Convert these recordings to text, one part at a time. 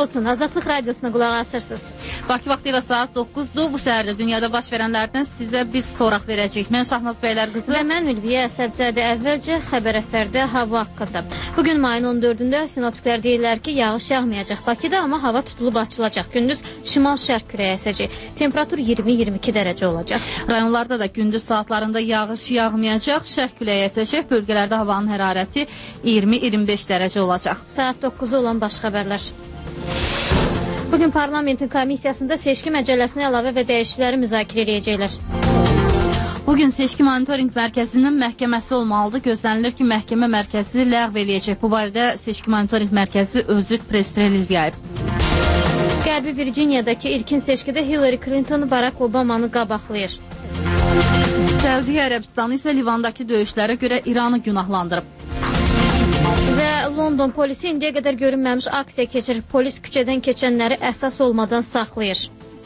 olsun. Azadlıq Radiosuna qulaq asırsınız. Bakı vaxtı ilə saat 9-dur. Bu səhərdə dünyada baş verənlərdən sizə biz soraq verəcəyik. Mən Şahnaz Bəylər qızı. Və mən Ülviyə Əsədzadə. Əvvəlcə xəbərətlərdə hava haqqında. Bugün mayın 14-də sinoptiklər deyirlər ki, yağış yağmayacaq Bakıda, amma hava tutulub açılacaq. Gündüz şimal-şərq küləyi əsəcək. Temperatur 20-22 dərəcə olacaq. Rayonlarda da gündüz saatlarında yağış yağmayacaq. Şərq küləyi əsəcək. Bölgələrdə havanın hərarəti 20-25 dərəcə olacaq. Saat 9-u olan baş xəbərlər. Bugün parlamentin komissiyasında seçki məcəlləsinə əlavə və dəyişiklikləri müzakirə edəcəklər. Bugün seçki monitoring mərkəzinin məhkəməsi olmalıdır. Gözlənilir ki, məhkəmə mərkəzi ləğv eləyəcək. Bu barədə seçki monitoring mərkəzi özü press-reliz yayıb. Qərbi Virginiyadakı ilkin seçkidə Hillary Clinton Barack Obamanı qabaqlayır. Səudiyyə Ərəbistanı isə Livandakı döyüşlərə görə İranı günahlandırıb. Və London polisi indiyə qədər görünməmiş aksiya keçirir. Polis küçədən keçənləri əsas olmadan saxlayır.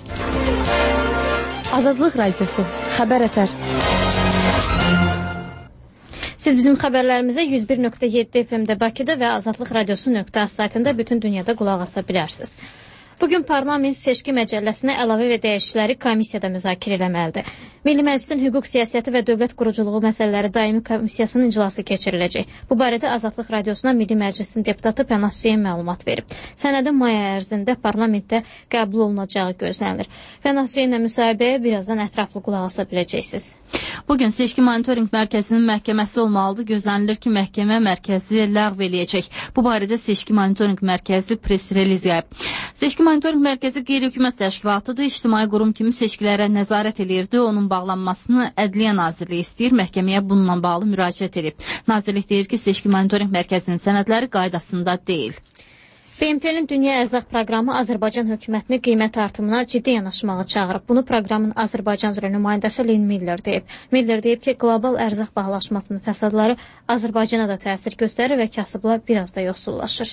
Azadlıq Radiosu, xəbər ətər. Siz bizim xəbərlərimizə 101.7 FM-də Bakıda və Azadlıq Radiosu.az saytında bütün dünyada qulaq asa bilərsiniz. Bugün parlament seçki məcəlləsinə əlavə və dəyişiklikləri komissiyada müzakirə eləməlidir. Milli Məclisin hüquq siyasəti və dövlət quruculuğu məsələləri daimi komissiyasının iclası keçiriləcək. Bu barədə Azadlıq Radiosuna Milli Məclisin deputatı Pənah Hüseyn məlumat verib. Sənədin may ərzində parlamentdə qəbul olunacağı gözlənilir. Pənah Hüseynlə müsahibəyə birazdan ətraflı qulaq asa biləcəksiniz. Bugün seçki monitoring mərkəzinin məhkəməsi olmalıdır. Gözlənilir ki, məhkəmə mərkəzi ləğv eləyəcək. Bu barədə seçki monitoring mərkəzi press-reliz yayıb. Seçki monitoring mərkəzi qeyri-hökumət təşkilatıdır. İctimai qurum kimi seçkilərə nəzarət eləyirdi. Onun bağlanmasını Ədliyyə Nazirliyi istəyir. Məhkəməyə bununla bağlı müraciət edib. Nazirlik deyir ki, seçki monitoring mərkəzinin sənədləri qaydasında deyil. BMT-nin Dünya Ərzaq Proqramı Azərbaycan hökumətini qiymət artımına ciddi yanaşmağa çağırıb. Bunu proqramın Azərbaycan üzrə nümayəndəsi Lynn Miller deyib. Miller deyib ki, qlobal ərzaq bahalaşmasının fəsadları Azərbaycana da təsir göstərir və kasıblar biraz da yoxsullaşır.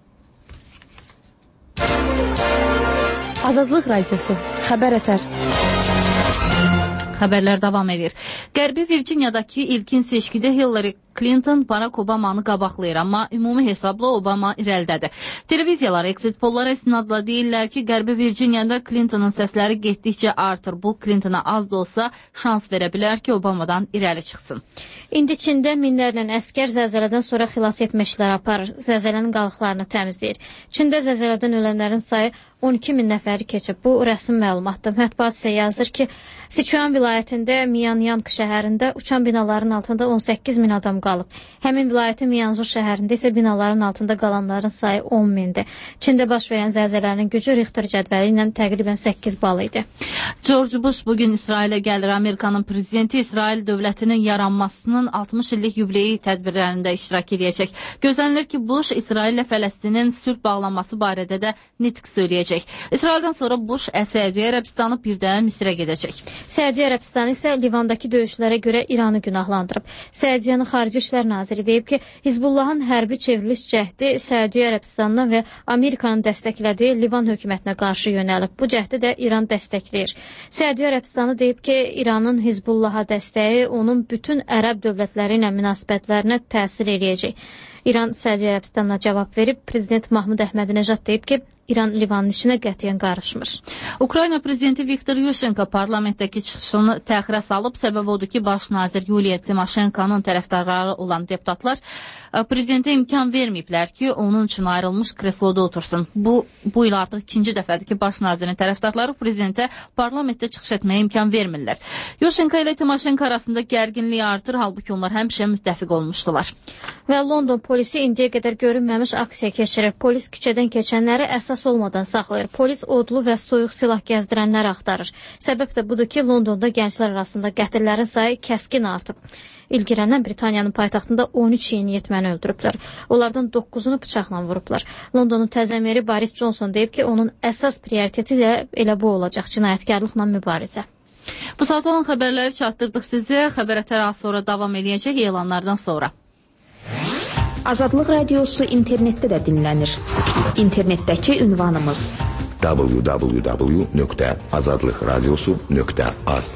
Azadlıq Radiosu, xəbər ətər. Xəbərlər davam edir. Qərbi Virginiyadakı ilkin seçkidə Hillary Clinton Barack Obamanı qabaqlayır, amma ümumi hesabla Obama irəlidədir. Televiziyalar exit pollara istinadla deyirlər ki, Qərbi Virginiyada Clinton'ın səsləri getdikcə artır. Bu, Clintona az da olsa şans verə bilər ki, Obamadan irəli çıxsın. İndi Çində minlərlə əskər zəlzələdən sonra xilas etmə işləri aparır. Zəlzələnin qalıqlarını təmizləyir. Çində zəlzələdən ölənlərin sayı 12 min nəfəri keçib. Bu, rəsmi məlumatdır. Mətbuat isə yazır ki, Sichuan vilayətində Miyanyank şəhərində uçan binaların altında 18 min adam qalıb. Həmin vilayətin Miyanzur şəhərində isə binaların altında qalanların sayı 10 mindir. Çində baş verən zəlzələnin gücü Richter cədvəli ilə təqribən 8 bal idi. George Bush bugün İsrailə gəlir. Amerikanın prezidenti İsrail dövlətinin yaranmasının 60 illik yubileyi tədbirlərində iştirak edəcək. Gözlənilir ki, Bush İsrail ilə Fələstinin sülh bağlanması barədə də nitq söyləyəcək. İsraildən sonra Bush Səudiyyə Ərəbistanı bir də Misrə gedəcək. Səudiyyə Ərəbistanı isə Livandakı döyüşlərə görə İranı günahlandırıb. Səudiyyənin Xarici İşlər Naziri deyib ki, Hizbullahın hərbi çevriliş cəhdi Səudiyyə Ərəbistanına və Amerikanın dəstəklədiyi Livan hökumətinə qarşı yönəlib. Bu cəhdi də İran dəstəkləyir. Səudiyyə Ərəbistanı deyib ki, İranın Hizbullaha dəstəyi onun bütün ərəb dövlətləri ilə münasibətlərinə təsir eləyəcək. İran Səudiyyə Ərəbistanına cavab verib. Prezident Mahmud Əhmədinəcad deyib ki, İran Livanın işinə qətiyyən qarışmır. Ukrayna prezidenti Viktor Yushchenko parlamentdəki çıxışını təxirə salıb. Səbəb odur ki, baş nazir Yuliya Timoşenkonun tərəfdarları olan deputatlar prezidentə imkan verməyiblər ki, onun üçün ayrılmış kresloda otursun. Bu il artıq ikinci dəfədir ki, baş nazirin tərəfdarları prezidentə parlamentdə çıxış etməyə imkan vermirlər. Yushchenko ilə Timoşenko arasında gərginlik artır, halbuki onlar həmişə müttəfiq olmuşdular. Və London polisi indiyə qədər görünməmiş aksiya keçirir. Polis küçədən keçənləri əsas olmadan saxlayır. Polis odlu və soyuq silah gəzdirənləri axtarır. Səbəb də budur ki, Londonda gənclər arasında qətillərin sayı kəskin artıb. İlgirənən Britaniyanın paytaxtında 13 yeniyetməni öldürüblər. Onlardan 9-unu bıçaqla vurublar. Londonun təzə meri Boris Johnson deyib ki, onun əsas prioriteti də elə bu olacaq, cinayətkarlıqla mübarizə. Bu saat olan xəbərləri çatdırdıq sizə. Xəbər ətər az sonra davam eləyəcək elanlardan sonra. Azadlıq Radiosu internetdə də dinlənir. İnternetdəki ünvanımız www.azadlıqradiosu.az.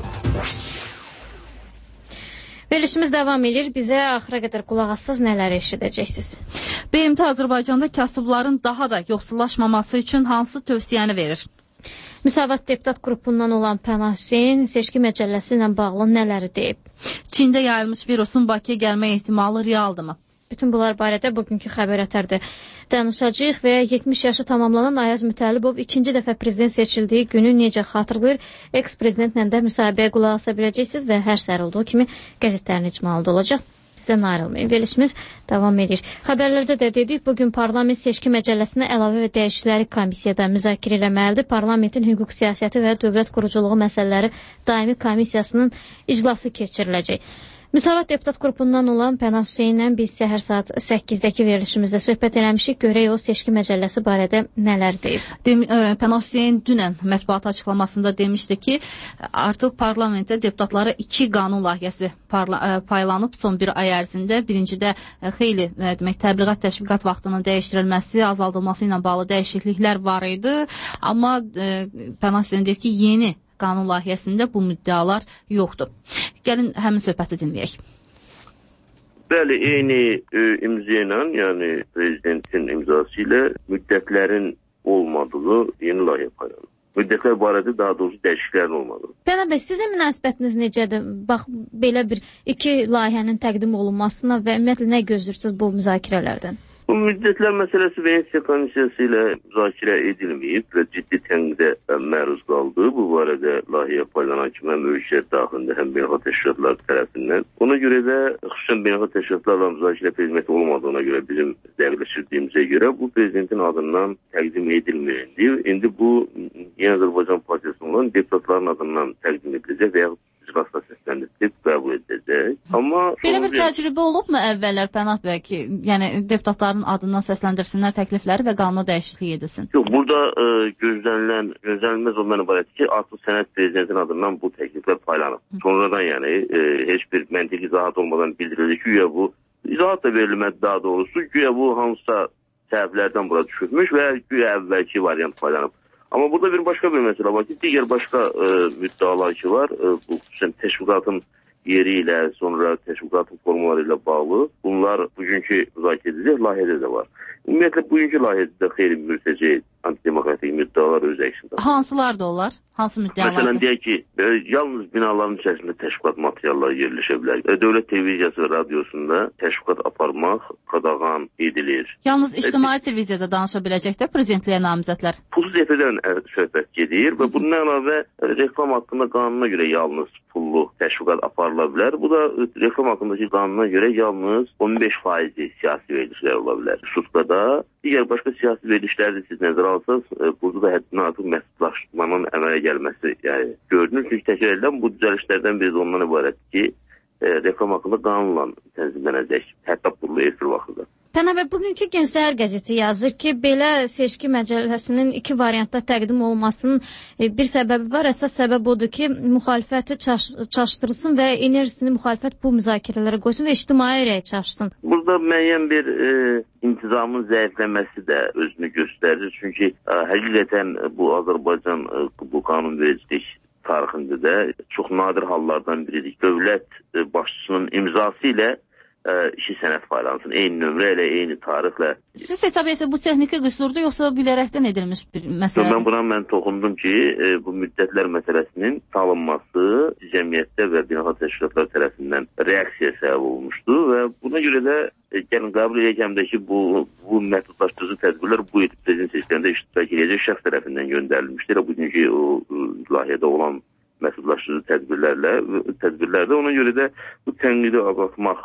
Verilişimiz davam edir. Bizə axıra qədər qulaq assaz nələr eşidəcəksiniz? BMT Azərbaycanda kasıbların daha da yoxsullaşmaması üçün hansı tövsiyəni verir? Müsavat deputat qrupundan olan Pənah Hüseyn seçki məcəlləsi ilə bağlı nələri deyib? Çində yayılmış virusun Bakıya gəlmə ehtimalı realdırmı? Bütün bunlar barədə bugünkü xəbər ətərdə danışacağıq və 70 yaşı tamamlanan Ayaz Mütəllibov ikinci dəfə prezident seçildiyi günü necə xatırlayır? Eks-prezidentlə də müsahibəyə qulaq asa biləcəksiniz və hər səhər olduğu kimi qəzetlərin icmalıda olacaq. Bizdən ayrılmayın. Verilişimiz davam edir. Xəbərlərdə də dedik, bugün parlament seçki məcəlləsinə əlavə və dəyişiklikləri komissiyada müzakirə eləməlidir. Parlamentin hüquq siyasəti və dövlət quruculuğu məsələləri daimi komissiyasının iclası keçiriləcək. Müsavat deputat qrupundan olan Pənah Hüseynlə biz səhər saat 8-dəki verilişimizdə söhbət eləmişik. Görək o seçki məcəlləsi barədə nələr deyib. Pənah Hüseyn dünən mətbuat açıqlamasında demişdi ki, artıq parlamentdə deputatlara 2 qanun layihəsi paylanıb son bir ay ərzində. Birincidə xeyli təbliğat təşviqat vaxtının dəyişdirilməsi, azaldılması ilə bağlı dəyişikliklər var idi. Amma Pənah Hüseyn deyir ki, yeni qanun layihəsində bu müddəalar yoxdur. Gəlin həmin söhbəti dinləyək. Bəli, eyni imza ilə, yəni prezidentin imzası ilə müddətlərin olmadığı yeni layihə paylanır. Müddətlər barədə daha doğrusu dəyişikliklərin olmadığı. Pənah bəy, sizin münasibətiniz necədir? Bax, belə bir 2 layihənin təqdim olunmasına və ümumiyyətlə nə gözləyirsiniz bu müzakirələrdən? Bu müddətlər məsələsi Venesiya Komissiyası ilə müzakirə edilməyib və ciddi tənqidə məruz qaldı. Bu barədə layihə paylanan kimi həm ölkə daxilində, həm beynəlxalq təşkilatlar tərəfindən. Ona görə də xüsusən beynəlxalq təşkilatlarla müzakirə predmeti olmadığına görə bizim dəqiqləşdirdiyimizə görə bu prezidentin adından təqdim edilməyindi. İndi bu Yeni Azərbaycan Partiyasının olan deputatların adından təqdim ediləcək və yaxud iclasda səsləndirilib qəbul ediləcək. Amma belə bir təcrübə olubmu əvvəllər Pənah bəy ki, yəni deputatların adından səsləndirsinlər təklifləri və qanuna dəyişiklik edilsin? Yox, burada gözlənilməz ondan ibarətdir ki, artıq sənəd prezidentin adından bu təkliflər paylanıb. Sonradan yəni heç bir məntiqi izahat olmadan bildirildi ki, güya bu izahat da verilmədi daha doğrusu, güya bu hansısa səbəblərdən bura düşürmüş və güya əvvəlki variant paylanıb. Amma burada bir başqa bir məsələ var ki, digər başqa müddəalar ki var, bu xüsusən təşviqatın yeri ilə, sonra təşviqatın formaları ilə bağlı, bunlar bugünkü müzakirə ediləcək layihədə də var. Ümumiyyətlə, bugünkü layihədə də xeyli mürtəci antidemokratik müddəalar öz əksində. Hansılar da onlar? Hansı müddəalar? Məsələn, deyək ki, yalnız binaların içərisində təşviqat materialları yerləşə bilər. Dövlət televiziyası və radiosunda təşviqat aparmaq qadağan edilir. Yalnız ictimai televiziyada danışa biləcək də prezidentliyə namizədlər. Pulsuz efirdən söhbət gedir və bunun əlavə reklam haqqında qanuna görə yalnız pullu təşviqat aparıla bilər. Bu da reklam haqqındakı qanuna görə yalnız 15% siyasi verilişlər ola bilər. Sutkada digər başqa siyasi verilişləri siz nəzərə alsanız, burada da həddindən artıq məhdudlaşmanın əmələ gəlməsi görünür. Çünki təkrar edilən bu düzəlişlərdən biri də ondan ibarətdir ki, reklam haqqında qanunla tənzimlənəcək, hətta pullu efir vaxtında. Pənah bəy, bugünkü Gün Səhər qəzeti yazır ki, belə seçki məcəlləsinin 2 variantda təqdim olunmasının bir səbəbi var. Əsas səbəb odur ki, müxalifəti çaşdırsın və enerjisini müxalifət bu müzakirələrə qoysun və ictimai rəy çaşsın. Burada müəyyən bir intizamın zəifləməsi də özünü göstərir. Çünki həqiqətən bu Azərbaycan bu qanunvericilik tarixində də çox nadir hallardan biridir. Dövlət başçısının imzası ilə 2 sənəd paylansın. Eyni nömrə ilə, eyni tarixlə. Siz hesab etsək bu texniki qüsurdur, yoxsa bilərəkdən edilmiş bir məsələ? Mən toxundum ki, bu müddətlər məsələsinin salınması cəmiyyətdə və beynəlxalq təşkilatlar tərəfindən reaksiya səbəb olmuşdu və buna görə də gəlin qəbul edəcəm ki, bu məhdudlaşdırıcı tədbirlər bu il prezident seçkilərində iştirak edəcək şəxs tərəfindən göndərilmişdir. Bugünkü o layihədə olan məhdudlaşdırıcı tədbirlərdə ona görə də bu tənqidi azaltmaq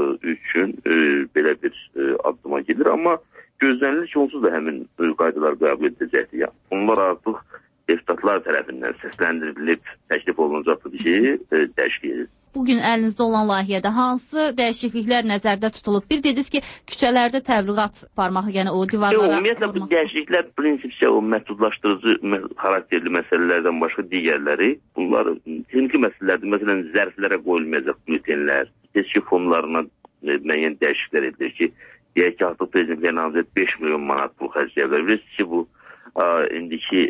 üçün belə bir addıma gedir. Amma gözlənilir ki, onsuz da həmin qaydalar qəbul ediləcəkdir. Onlar artıq deputatlar tərəfindən səsləndirilib, təklif olunacaqdır ki, dəyişiklik edilir. Bugün əlinizdə olan layihədə hansı dəyişikliklər nəzərdə tutulub? Bir dediniz ki, küçələrdə təbliğat aparmaq, yəni o divarlara... Ümumiyyətlə, bu dəyişikliklər prinsipcə o məhdudlaşdırıcı xarakterli məsələlərdən başqa digərləri, bunlar texniki məsələlərdir. Məsələn, zərflərə qoyulmayacaq bültenlər, seçki fonlarına müəyyən dəyişikliklər edilir ki, deyək ki, artıq prezidentliyə namizəd 5 milyon manat pul xərcləyə bilər. Bilirsiniz ki, bu indiki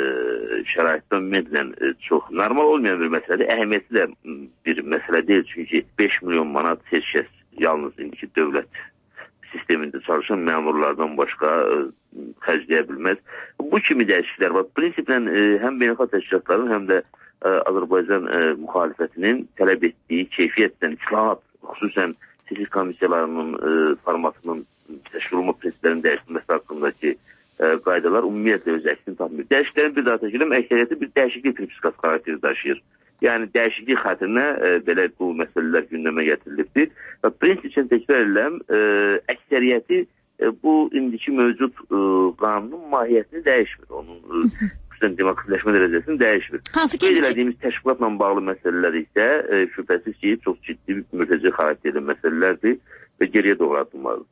şəraitdən ümumiyyətlə çox normal olmayan bir məsələdir. Əhəmiyyətli də bir məsələ deyil. Çünki 5 milyon manat heç kəs yalnız indiki dövlət sistemində çalışan məmurlardan başqa xərcləyə bilməz. Bu kimi dəyişikliklər var. Prinsipən həm beynəlxalq təşkilatların, həm də Azərbaycan müxalifətinin tələb etdiyi keyfiyyətdən islahat, xüsusən seçki komissiyalarının formatının təşkil olunma prinsiplərinin dəyişilməsi haqqındakı qaydalar ümumiyyətlə öz əksini tapmır. Dəyişikliklərin bir daha təkrar edirəm, əksəriyyəti bir dəyişiklik prinsipikası xarakteri daşıyır. Yəni dəyişiklik xatirinə belə bu məsələlər gündəmə gətirilibdir. Və prinsipən təkrar edirəm, əksəriyyəti bu indiki mövcud qanunun mahiyyətini dəyişmir. Onun xüsusən demokratikləşmə dərəcəsini dəyişmir. Qeyd elədiyimiz təşkilatla bağlı məsələlər isə şübhəsiz ki, çox ciddi mürtəci xarakterli məsələlərdir və geriyə doğru addımlardır.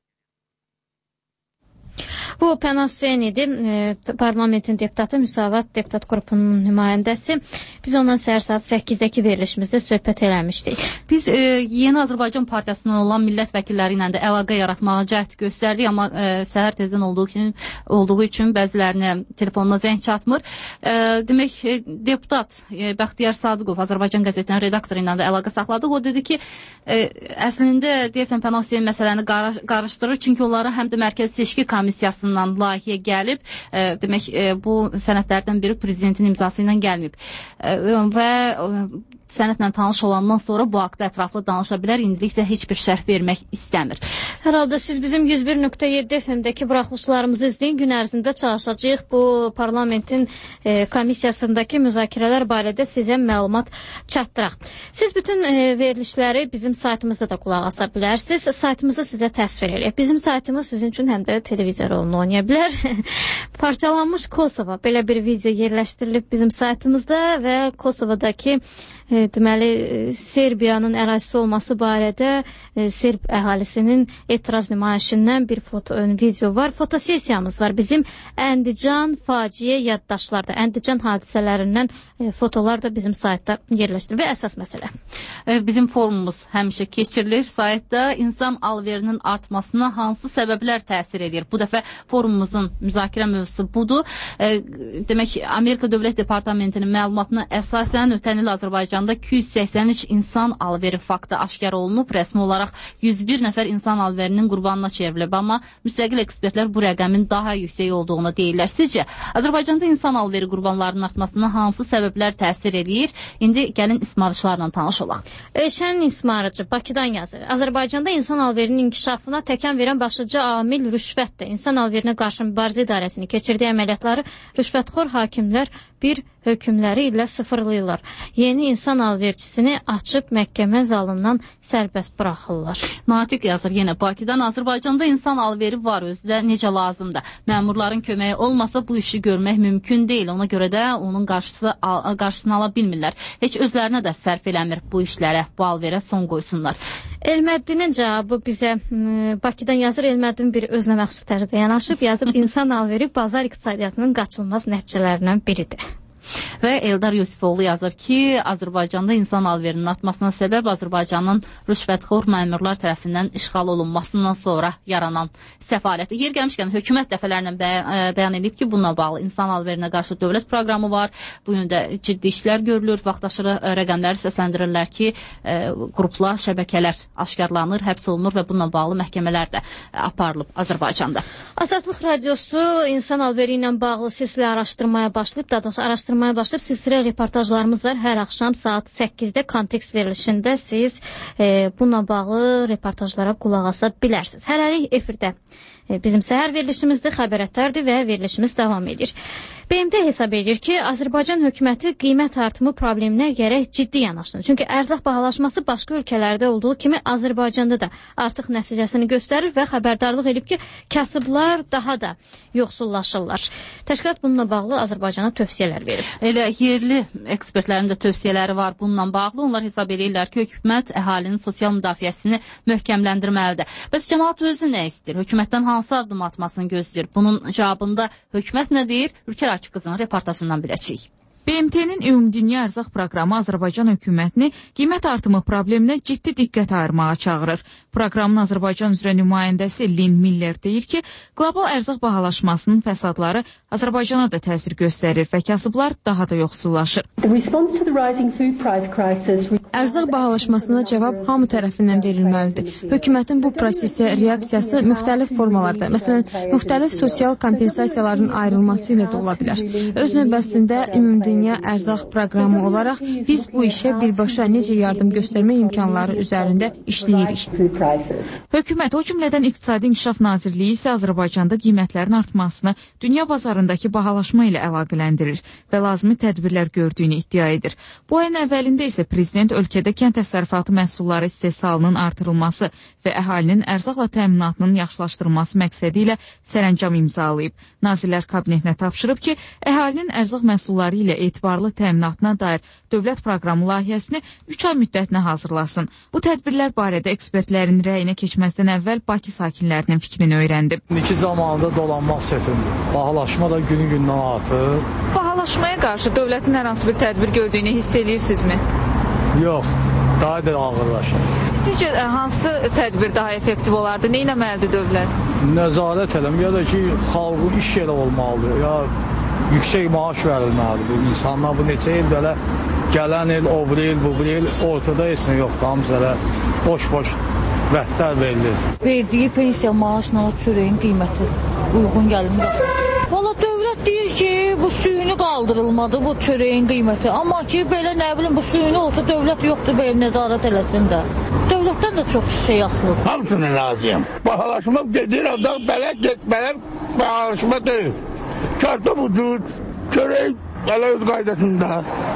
Bu Pənah Hüseyn idi, parlamentin deputatı, Müsavat deputat qrupunun nümayəndəsi. Biz ondan səhər saat 8-dəki verilişimizdə söhbət eləmişdik. Biz Yeni Azərbaycan Partiyasından olan millət vəkilləri ilə də əlaqə yaratmağa cəhd göstərdik, amma səhər tezdən olduğu üçün bəzilərinə telefonuna zəng çatmır. Demək, deputat Bəxtiyar Sadıqov, Azərbaycan qəzetinin redaktoru ilə də əlaqə saxladıq. O dedi ki, əslində deyəsən Pənah Hüseyn məsələni qarışdırır, çünki onlara həm də Mərkəzi Seçki Komissiyasından layihə gəlib, demək bu sənədlərdən biri prezidentin imzası ilə gəlməyib və sənədlə tanış olandan sonra bu haqda ətraflı danışa bilər, indilik isə heç bir şərh vermək istəmir. Hər halda siz bizim 101.7 FM-dəki buraxılışlarımızı izləyin, gün ərzində çalışacağıq bu parlamentin komissiyasındakı müzakirələr barədə sizə məlumat çatdıraq. Siz bütün verilişləri bizim saytımızda da qulaq asa bilərsiniz. Saytımızı sizə təsvir edək. Bizim saytımız sizin üçün həm də televizor rolunu oynaya bilər. Parçalanmış Kosova belə bir video yerləşdirilib bizim saytımızda və Kosovadakı deməli Serbiyanın ərazisi olması barədə Serb əhalisinin etiraz nümayişindən bir video var. Fotosesiyamız var. Bizim Əndican faciə yaddaşlarda, Əndican hadisələrindən fotolar da bizim saytda yerləşdirilir və əsas məsələ. Bizim forumumuz həmişə keçirilir. Saytda insan alverinin artmasına hansı səbəblər təsir edir? Bu dəfə forumumuzun müzakirə mövzusu budur. Demək, Amerika Dövlət Departamentinin məlumatına əsasən ötən il Azərbaycanda 283 insan alveri faktı aşkar olunub. Rəsmi olaraq 101 nəfər insan alverinin qurbanına çevrilib, amma müstəqil ekspertlər bu rəqəmin daha yüksək olduğunu deyirlər. Sizcə, Azərbaycanda insan alveri qurbanlarının artmasına hansı səbəblər təsir edir? İndi gəlin ismarıcılarla tanış olaq. Şən ismarıcı Bakıdan yazır. Azərbaycanda insan alverinin inkişafına təkən verən başlıca amil rüşvətdir. İnsan alverinə qarşı mübarizə idarəsinin keçirdiyi əməliyyatları rüşvətxor hakimlər bir hökmləri ilə sıfırlayırlar. Yeni insan alverçisini açıb məhkəmə zalından sərbəst buraxırlar. Natiq yazır yenə Bakıdan. Azərbaycanda insan alveri var, özü də necə lazımdır. Məmurların köməyi olmasa bu işi görmək mümkün deyil. Ona görə də onun qarşısını ala bilmirlər. Heç özlərinə də sərf eləmir bu işlərə, bu alverə son qoysunlar. Elməddinin cavabı bizə Bakıdan yazır. Elməddin bir özünə məxsus tərzdə yanaşıb yazıb insan alveri bazar iqtisadiyyatının qaçılmaz nəticələrindən biridir. Və Eldar Yusifoğlu yazır ki, Azərbaycanda insan alverinin artmasına səbəb Azərbaycanın rüşvətxor məmurlar tərəfindən işğal olunmasından sonra yaranan səfaləti. Yer gəlmişkən, hökumət dəfələrlə bəyan edib ki, bununla bağlı insan alverinə qarşı dövlət proqramı var. Bu yöndə ciddi işlər görülür. Vaxtaşırı rəqəmləri səsləndirirlər ki, qruplar, şəbəkələr aşkarlanır, həbs olunur və bununla bağlı məhkəmələr də aparılıb Azərbaycanda. Azadlıq Radiosu insan alveri ilə bağlı silsilə araşdırmaya başlayıb, silsilə reportajlarımız var. Hər axşam saat 8-də kontekst verilişində siz bununla bağlı reportajlara qulaq asa bilərsiniz. Hələlik efirdə bizim səhər verilişimizdə xəbərətlərdir və verilişimiz davam edir. BMT hesab edir ki, Azərbaycan hökuməti qiymət artımı probleminə gərək ciddi yanaşsın. Çünki ərzaq bahalaşması başqa ölkələrdə olduğu kimi Azərbaycanda da artıq nəticəsini göstərir və xəbərdarlıq edib ki, kasıblar daha da yoxsullaşırlar. Təşkilat bununla bağlı Azərbaycana tövsiyələr verir. Elə yerli ekspertlərin də tövsiyələri var bununla bağlı. Onlar hesab edirlər ki, hökumət əhalinin sosial müdafiəsini möhkəmləndirməlidir. Bəs cəmaət özü nə istəyir? Hökumətdən hansı addım atmasını gözləyir? Bunun cavabında hökumət nə deyir? Ülkər Akif qızının reportajından biləcəyik. BMT-nin Ümumdünya Ərzaq Proqramı Azərbaycan hökumətini qiymət artımı probleminə ciddi diqqət ayırmağa çağırır. Proqramın Azərbaycan üzrə nümayəndəsi Lynn Miller deyir ki, qlobal ərzaq bahalaşmasının fəsadları Azərbaycana da təsir göstərir və kasıblar daha da yoxsullaşır. Ərzaq bahalaşmasına cavab hamı tərəfindən verilməlidir. Hökumətin bu prosesə reaksiyası müxtəlif formalarda, məsələn, müxtəlif sosial kompensasiyaların ayrılması ilə də ola bilər. Öz növbəsində Ümumdünya Ərzaq Proqramı olaraq biz bu işə birbaşa necə yardım göstərmə imkanları üzərində işləyirik. Hökumət, o cümlədən İqtisadi İnkişaf Nazirliyi isə Azərbaycanda qiymətlərin artmasını dünya bazarındakı bahalaşma ilə əlaqələndirir və lazımi tədbirlər gördüyünü iddia edir. Bu ayın əvvəlində isə prezident ölkədə kənd təsərrüfatı məhsulları istehsalının artırılması və əhalinin ərzaqla təminatının yaxşılaşdırılması məqsədi ilə sərəncam imzalayıb. Nazirlər Kabinetinə tapşırıb ki, əhalinin ərzaq məhsulları ilə etibarlı təminatına dair dövlət proqramı layihəsini 3 ay müddətinə hazırlasın. Bu tədbirlər barədə ekspertlərin rəyinə keçməzdən əvvəl Bakı sakinlərinin fikrini öyrəndim. İndiki zamanda dolanmaq çətindir. Bahalaşma da günü-gündən artır. Bahalaşmaya qarşı dövlətin hər hansı bir tədbir gördüyünü hiss edirsinizmi? Yox, daha da ağırlaşır. Sizcə hansı tədbir daha effektiv olardı? Nə etməlidir dövlət? Nəzarət eləmir, ya da ki, xalqın iş yeri olmalıdır, ya yüksək maaş verilməlidir bu insanlar. Bu neçə ildə elə gələn il, o bir il, bu bir il ortada heç nə yoxdur. Hamısı elə boş-boş vəhdlər verilir. Verdiyi pensiya maaşla çörəyin qiyməti uyğun gəlmir. Valla dövlət deyir ki, bu süni qaldırılmadı, bu çörəyin qiyməti. Amma ki, belə nə bilim, bu süni olsa dövlət yoxdur, belə nəzarət eləsin də. Dövlətdən də çox şey asılır. Hamısına razıyam. Bahalaşma gedir, adam belə bahalaşma deyil. Kartop ucuz, çörək elə öz qaydasında.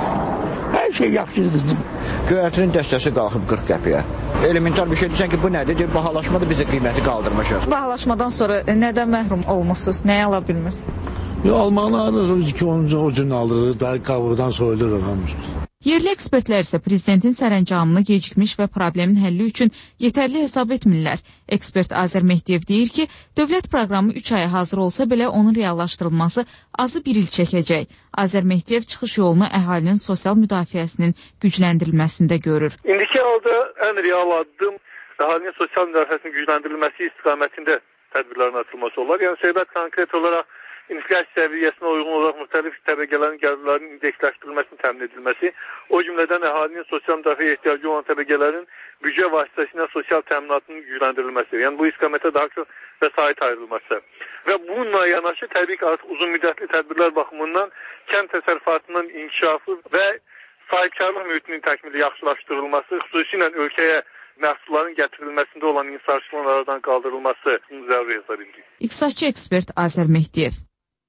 Hər şey yaxşıdır bizim. Göyərtinin dəstəsi qalxıb 40 qəpiyə. Elementar bir şey deyirsən ki, bu nədir? Deyir, bahalaşmadır, biz də qiyməti qaldırmışıq. Bahalaşmadan sonra nədən məhrum olmuşsunuz? Nəyə ala bilmirsiniz? Almanı alırıq ki, o cün alırıq, daha qabıqdan soyuluruq hamısız. Yerli ekspertlər isə prezidentin sərəncamını gecikmiş və problemin həlli üçün yetərli hesab etmirlər. Ekspert Azər Mehdiyev deyir ki, dövlət proqramı 3 aya hazır olsa belə onun reallaşdırılması azı bir il çəkəcək. Azər Mehdiyev çıxış yolunu əhalinin sosial müdafiəsinin gücləndirilməsində görür. İndiki halda ən real addım əhalinin sosial müdafiəsinin gücləndirilməsi istiqamətində tədbirlərin atılması olar. Yəni söhbət konkret olaraq inflyasiya səviyyəsinə uyğun olaraq müxtəlif təbəqələrin gəlirlərinin indeksləşdirilməsinin təmin edilməsi, o cümlədən əhalinin sosial müdafiə ehtiyacı olan təbəqələrin büdcə vasitəsilə sosial təminatının gücləndirilməsi, yəni bu istiqamətə daha çox vəsait ayrılması və bununla yanaşı təbii ki, artıq uzun müddətli tədbirlər baxımından kənd təsərrüfatının inkişafı və sahibkarlıq mühitinin təkmili yaxşılaşdırılması, xüsusilə ölkəyə məhsulların gətirilməsində olan inhisarçılığın aradan qaldırılması zəruri hesab edilir. İqtisadçı ekspert Azər Mehdiyev.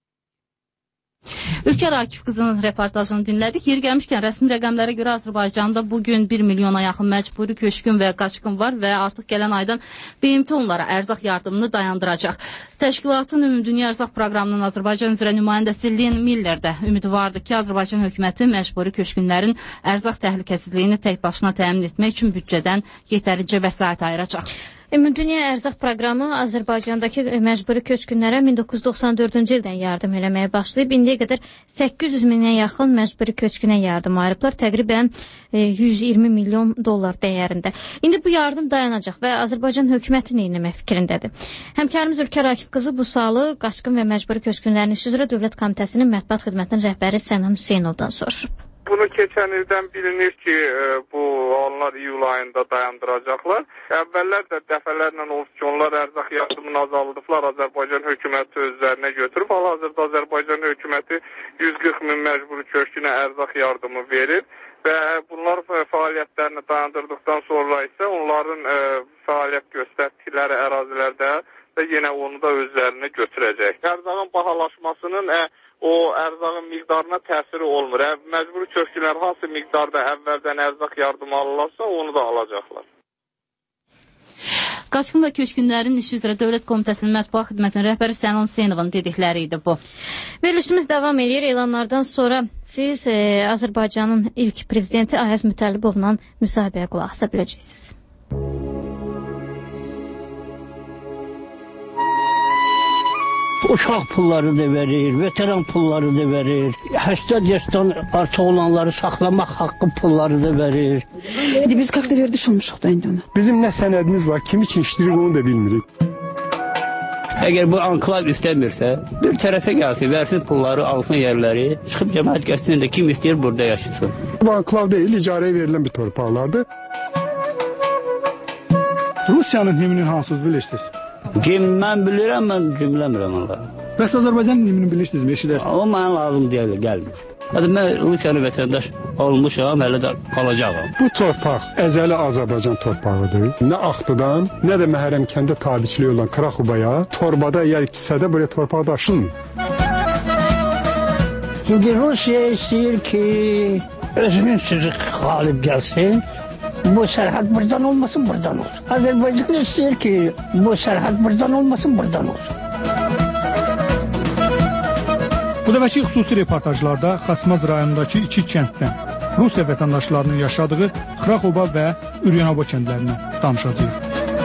Ülkər Akif qızının reportajını dinlədik. Yeri gəlmişkən rəsmi rəqəmlərə görə Azərbaycanda bugün 1 milyona yaxın məcburi köçkün və qaçqın var və artıq gələn aydan BMT onlara ərzaq yardımını dayandıracaq. Təşkilatın Ümumdünya Ərzaq Proqramının Azərbaycan üzrə nümayəndəsi Lynn Miller də ümidvardır ki, Azərbaycan hökuməti məcburi köçkünlərin ərzaq təhlükəsizliyini tək başına təmin etmək üçün büdcədən yetərincə vəsait ayıracaq. Ümumdünya Ərzaq Proqramı Azərbaycandakı məcburi köçkünlərə 1994-cü ildən yardım eləməyə başlayıb. İndiyə qədər 800 minə yaxın məcburi köçkünə yardım ayırıblar. Təqribən 120 milyon dollar dəyərində. İndi bu yardım dayanacaq və Azərbaycan hökuməti nə etmək fikrindədir? Həmkarımız Ülkər Akif qızı bu sualı qaçqın və məcburi köçkünlərin işi üzrə Dövlət Komitəsinin Mətbuat Xidmətinin rəhbəri Sənan Hüseynovdan soruşub. Bunu keçən ildən bilinir ki, bu onlar iyul ayında dayandıracaqlar. Əvvəllər də dəfələrlə olub ki, onlar ərzaq yardımını azaldıblar, Azərbaycan hökuməti özlərinə götürüb. Hal-hazırda Azərbaycan hökuməti 140 min məcburi köçkünə ərzaq yardımı verir və bunlar fəaliyyətlərini dayandırdıqdan sonra isə onların fəaliyyət göstərdikləri ərazilərdə və yenə onu da özlərinə götürəcək. Ərzağın bahalaşmasının o ərzağın miqdarına təsiri olmur. Məcburi köçkünlər hansı miqdarda əvvəldən ərzaq yardımı alırlarsa, onu da alacaqlar. Qaçqın və köçkünlərin işi üzrə Dövlət Komitəsinin Mətbuat Xidmətinin rəhbəri Sənan Hüseynovun dedikləri idi bu. Verilişimiz davam edir. Elanlardan sonra siz Azərbaycanın ilk prezidenti Ayaz Mütəllibovla müsahibəyə qulaq asa biləcəksiniz. Uşaq pulları da verir, veteran pulları da verir. 80 yaşdan artıq olanları saxlamaq haqqı pulları da verir. Biz qaqda verdiş olmuşuq da indi ona. Bizim nə sənədimiz var, kim için işləyirik onu da bilmirik. Əgər bu anklav istəmirsə, bir tərəfə gəlsin, versin pulları, alsın yerləri, çıxıb cəmaət gəlsin də kim istəyir burada yaşasın. Bu anklav deyil, icarəyə verilən bir torpaqlardır. Rusiyanın himnini hansız bilirsiniz? Mən bilirəm, mən cümləmirəm onları. Bəs Azərbaycanın himnini bilirsiniz mi, eşidərsiniz? O mənə lazım deyil, gəlmir. Hətta mən Rusiyanın vətəndaş olmuşam, hələ də qalacağım. Bu torpaq əzəli Azərbaycan torpağıdır. Nə Axtıdan, nə də Məhərrəm kəndə tabiçiliyi olan Kraxubaya, torbada ya kisədə buraya torpaq daşınmır. İndi Rusiya istəyir ki, özünün sözü qalib gəlsin. Bu sərhəd buradan olmasın, buradan olsun. Azərbaycan istəyir ki, bu sərhəd buradan olmasın, buradan olsun. Bu dəfəki xüsusi reportajlarda Xaçmaz rayonundakı iki kənddən Rusiya vətəndaşlarının yaşadığı Kraxoba və Üryanova kəndlərindən danışacağıq.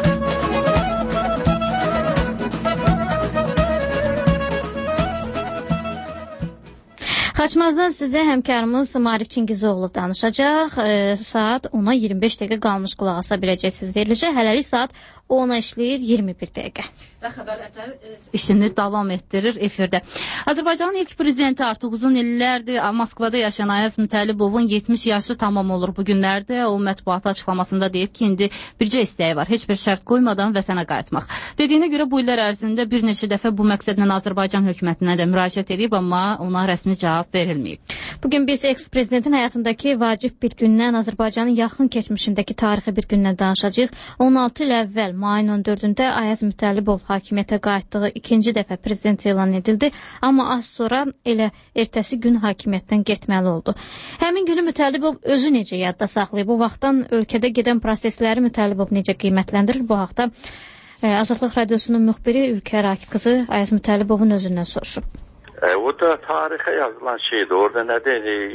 Xaçmazdan sizə həmkarımız Marif Çingizoğlu danışacaq. Saat 10-a 25 dəqiqə qalmış qulaq asa biləcəksiniz verilişə. Hələlik saat 10-a işləyir 21 dəqiqə. Və xəbər işini davam etdirir efirdə. Azərbaycanın ilk prezidenti artıq uzun illərdir Moskvada yaşayan Ayaz Mütəllibovun 70 yaşı tamam olur bu günlərdə. O mətbuat açıqlamasında deyib ki, indi bircə istəyi var. Heç bir şərt qoymadan vətənə qayıtmaq. Dediyinə görə bu illər ərzində bir neçə dəfə bu məqsədlə Azərbaycan hökumətinə də müraciət edib, amma ona rəsmi cavab verilməyib. Bugün biz eks-prezidentin həyatındakı vacib bir gündən, Azərbaycanın yaxın keçmişindəki tarixi bir gündən danışacağıq. 16 il əvvəl, mayın 14-də Ayaz Mütəllibov hakimiyyətə qayıtdığı ikinci dəfə prezident elan edildi, amma az sonra elə ertəsi gün hakimiyyətdən getməli oldu. Həmin günü Mütəllibov özü necə yadda saxlayıb? Bu vaxtdan ölkədə gedən prosesləri Mütəllibov necə qiymətləndirir? Bu haqda Azadlıq Radiosunun müxbiri Ülkər Akif qızı Ayaz Mütəllibovun özündən soruşub. O da tarixə yazılan şeydir. Orada nə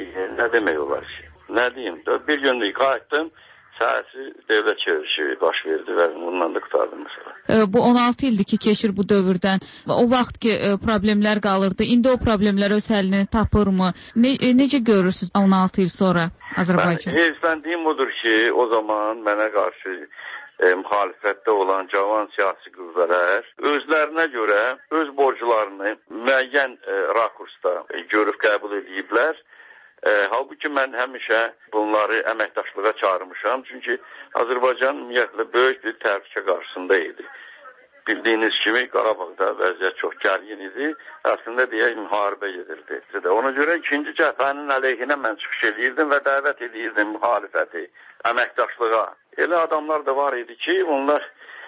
demək olar ki? Nə deyim? Bir günlük qayıtdım, siyasi dövlət çevrilişi baş verdi və bundan da qutardım mesela. Bu 16 ildir ki, keçir bu dövrdən. O vaxt ki, problemlər qalırdı. İndi o problemlər öz həllini tapırmı? Necə görürsünüz 16 il sonra Azərbaycan? Heyfləndiyim odur ki, o zaman mənə qarşı müxalifətdə olan cavan siyasi qüvvələr özlərinə görə öz borclarını müəyyən rakursda görüb qəbul ediblər. Halbuki mən həmişə bunları əməkdaşlığa çağırmışam. Çünki Azərbaycan ümumiyyətlə böyük bir təhlükə qarşısında idi. Bildiyiniz kimi Qarabağda vəziyyət çox gərgin idi. Əslində deyək müharibə gedirdi. Ona görə ikinci cəbhənin əleyhinə mən çıxış edirdim və dəvət edirdim müxalifəti əməkdaşlığa. Elə adamlar da var idi ki, onlar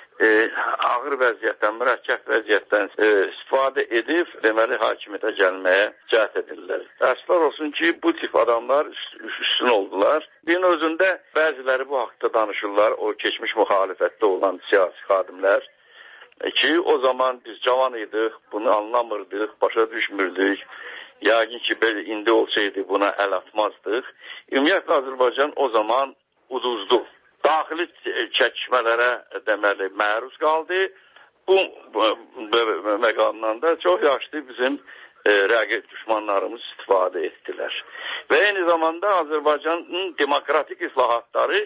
ağır vəziyyətdən, mürəkkəb vəziyyətdən istifadə edib, deməli, hakimiyyətə gəlməyə cəhd edirlər. Əslər olsun ki, bu tip adamlar üstün oldular. Din özündə bəziləri bu haqda danışırlar, o keçmiş müxalifətdə olan siyasi xadimlər ki, o zaman biz cavan idik, bunu anlamırdıq, başa düşmürdük. Yəqin ki, belə indi olsaydı buna əl atmazdıq. Ümumiyyətlə, Azərbaycan o zaman uduzdu. Daxili çəkişmələrə deməli məruz qaldı. Bu məqamdan da çox yaşlı bizim rəqib düşmanlarımız istifadə etdilər. Və eyni zamanda Azərbaycanın demokratik islahatları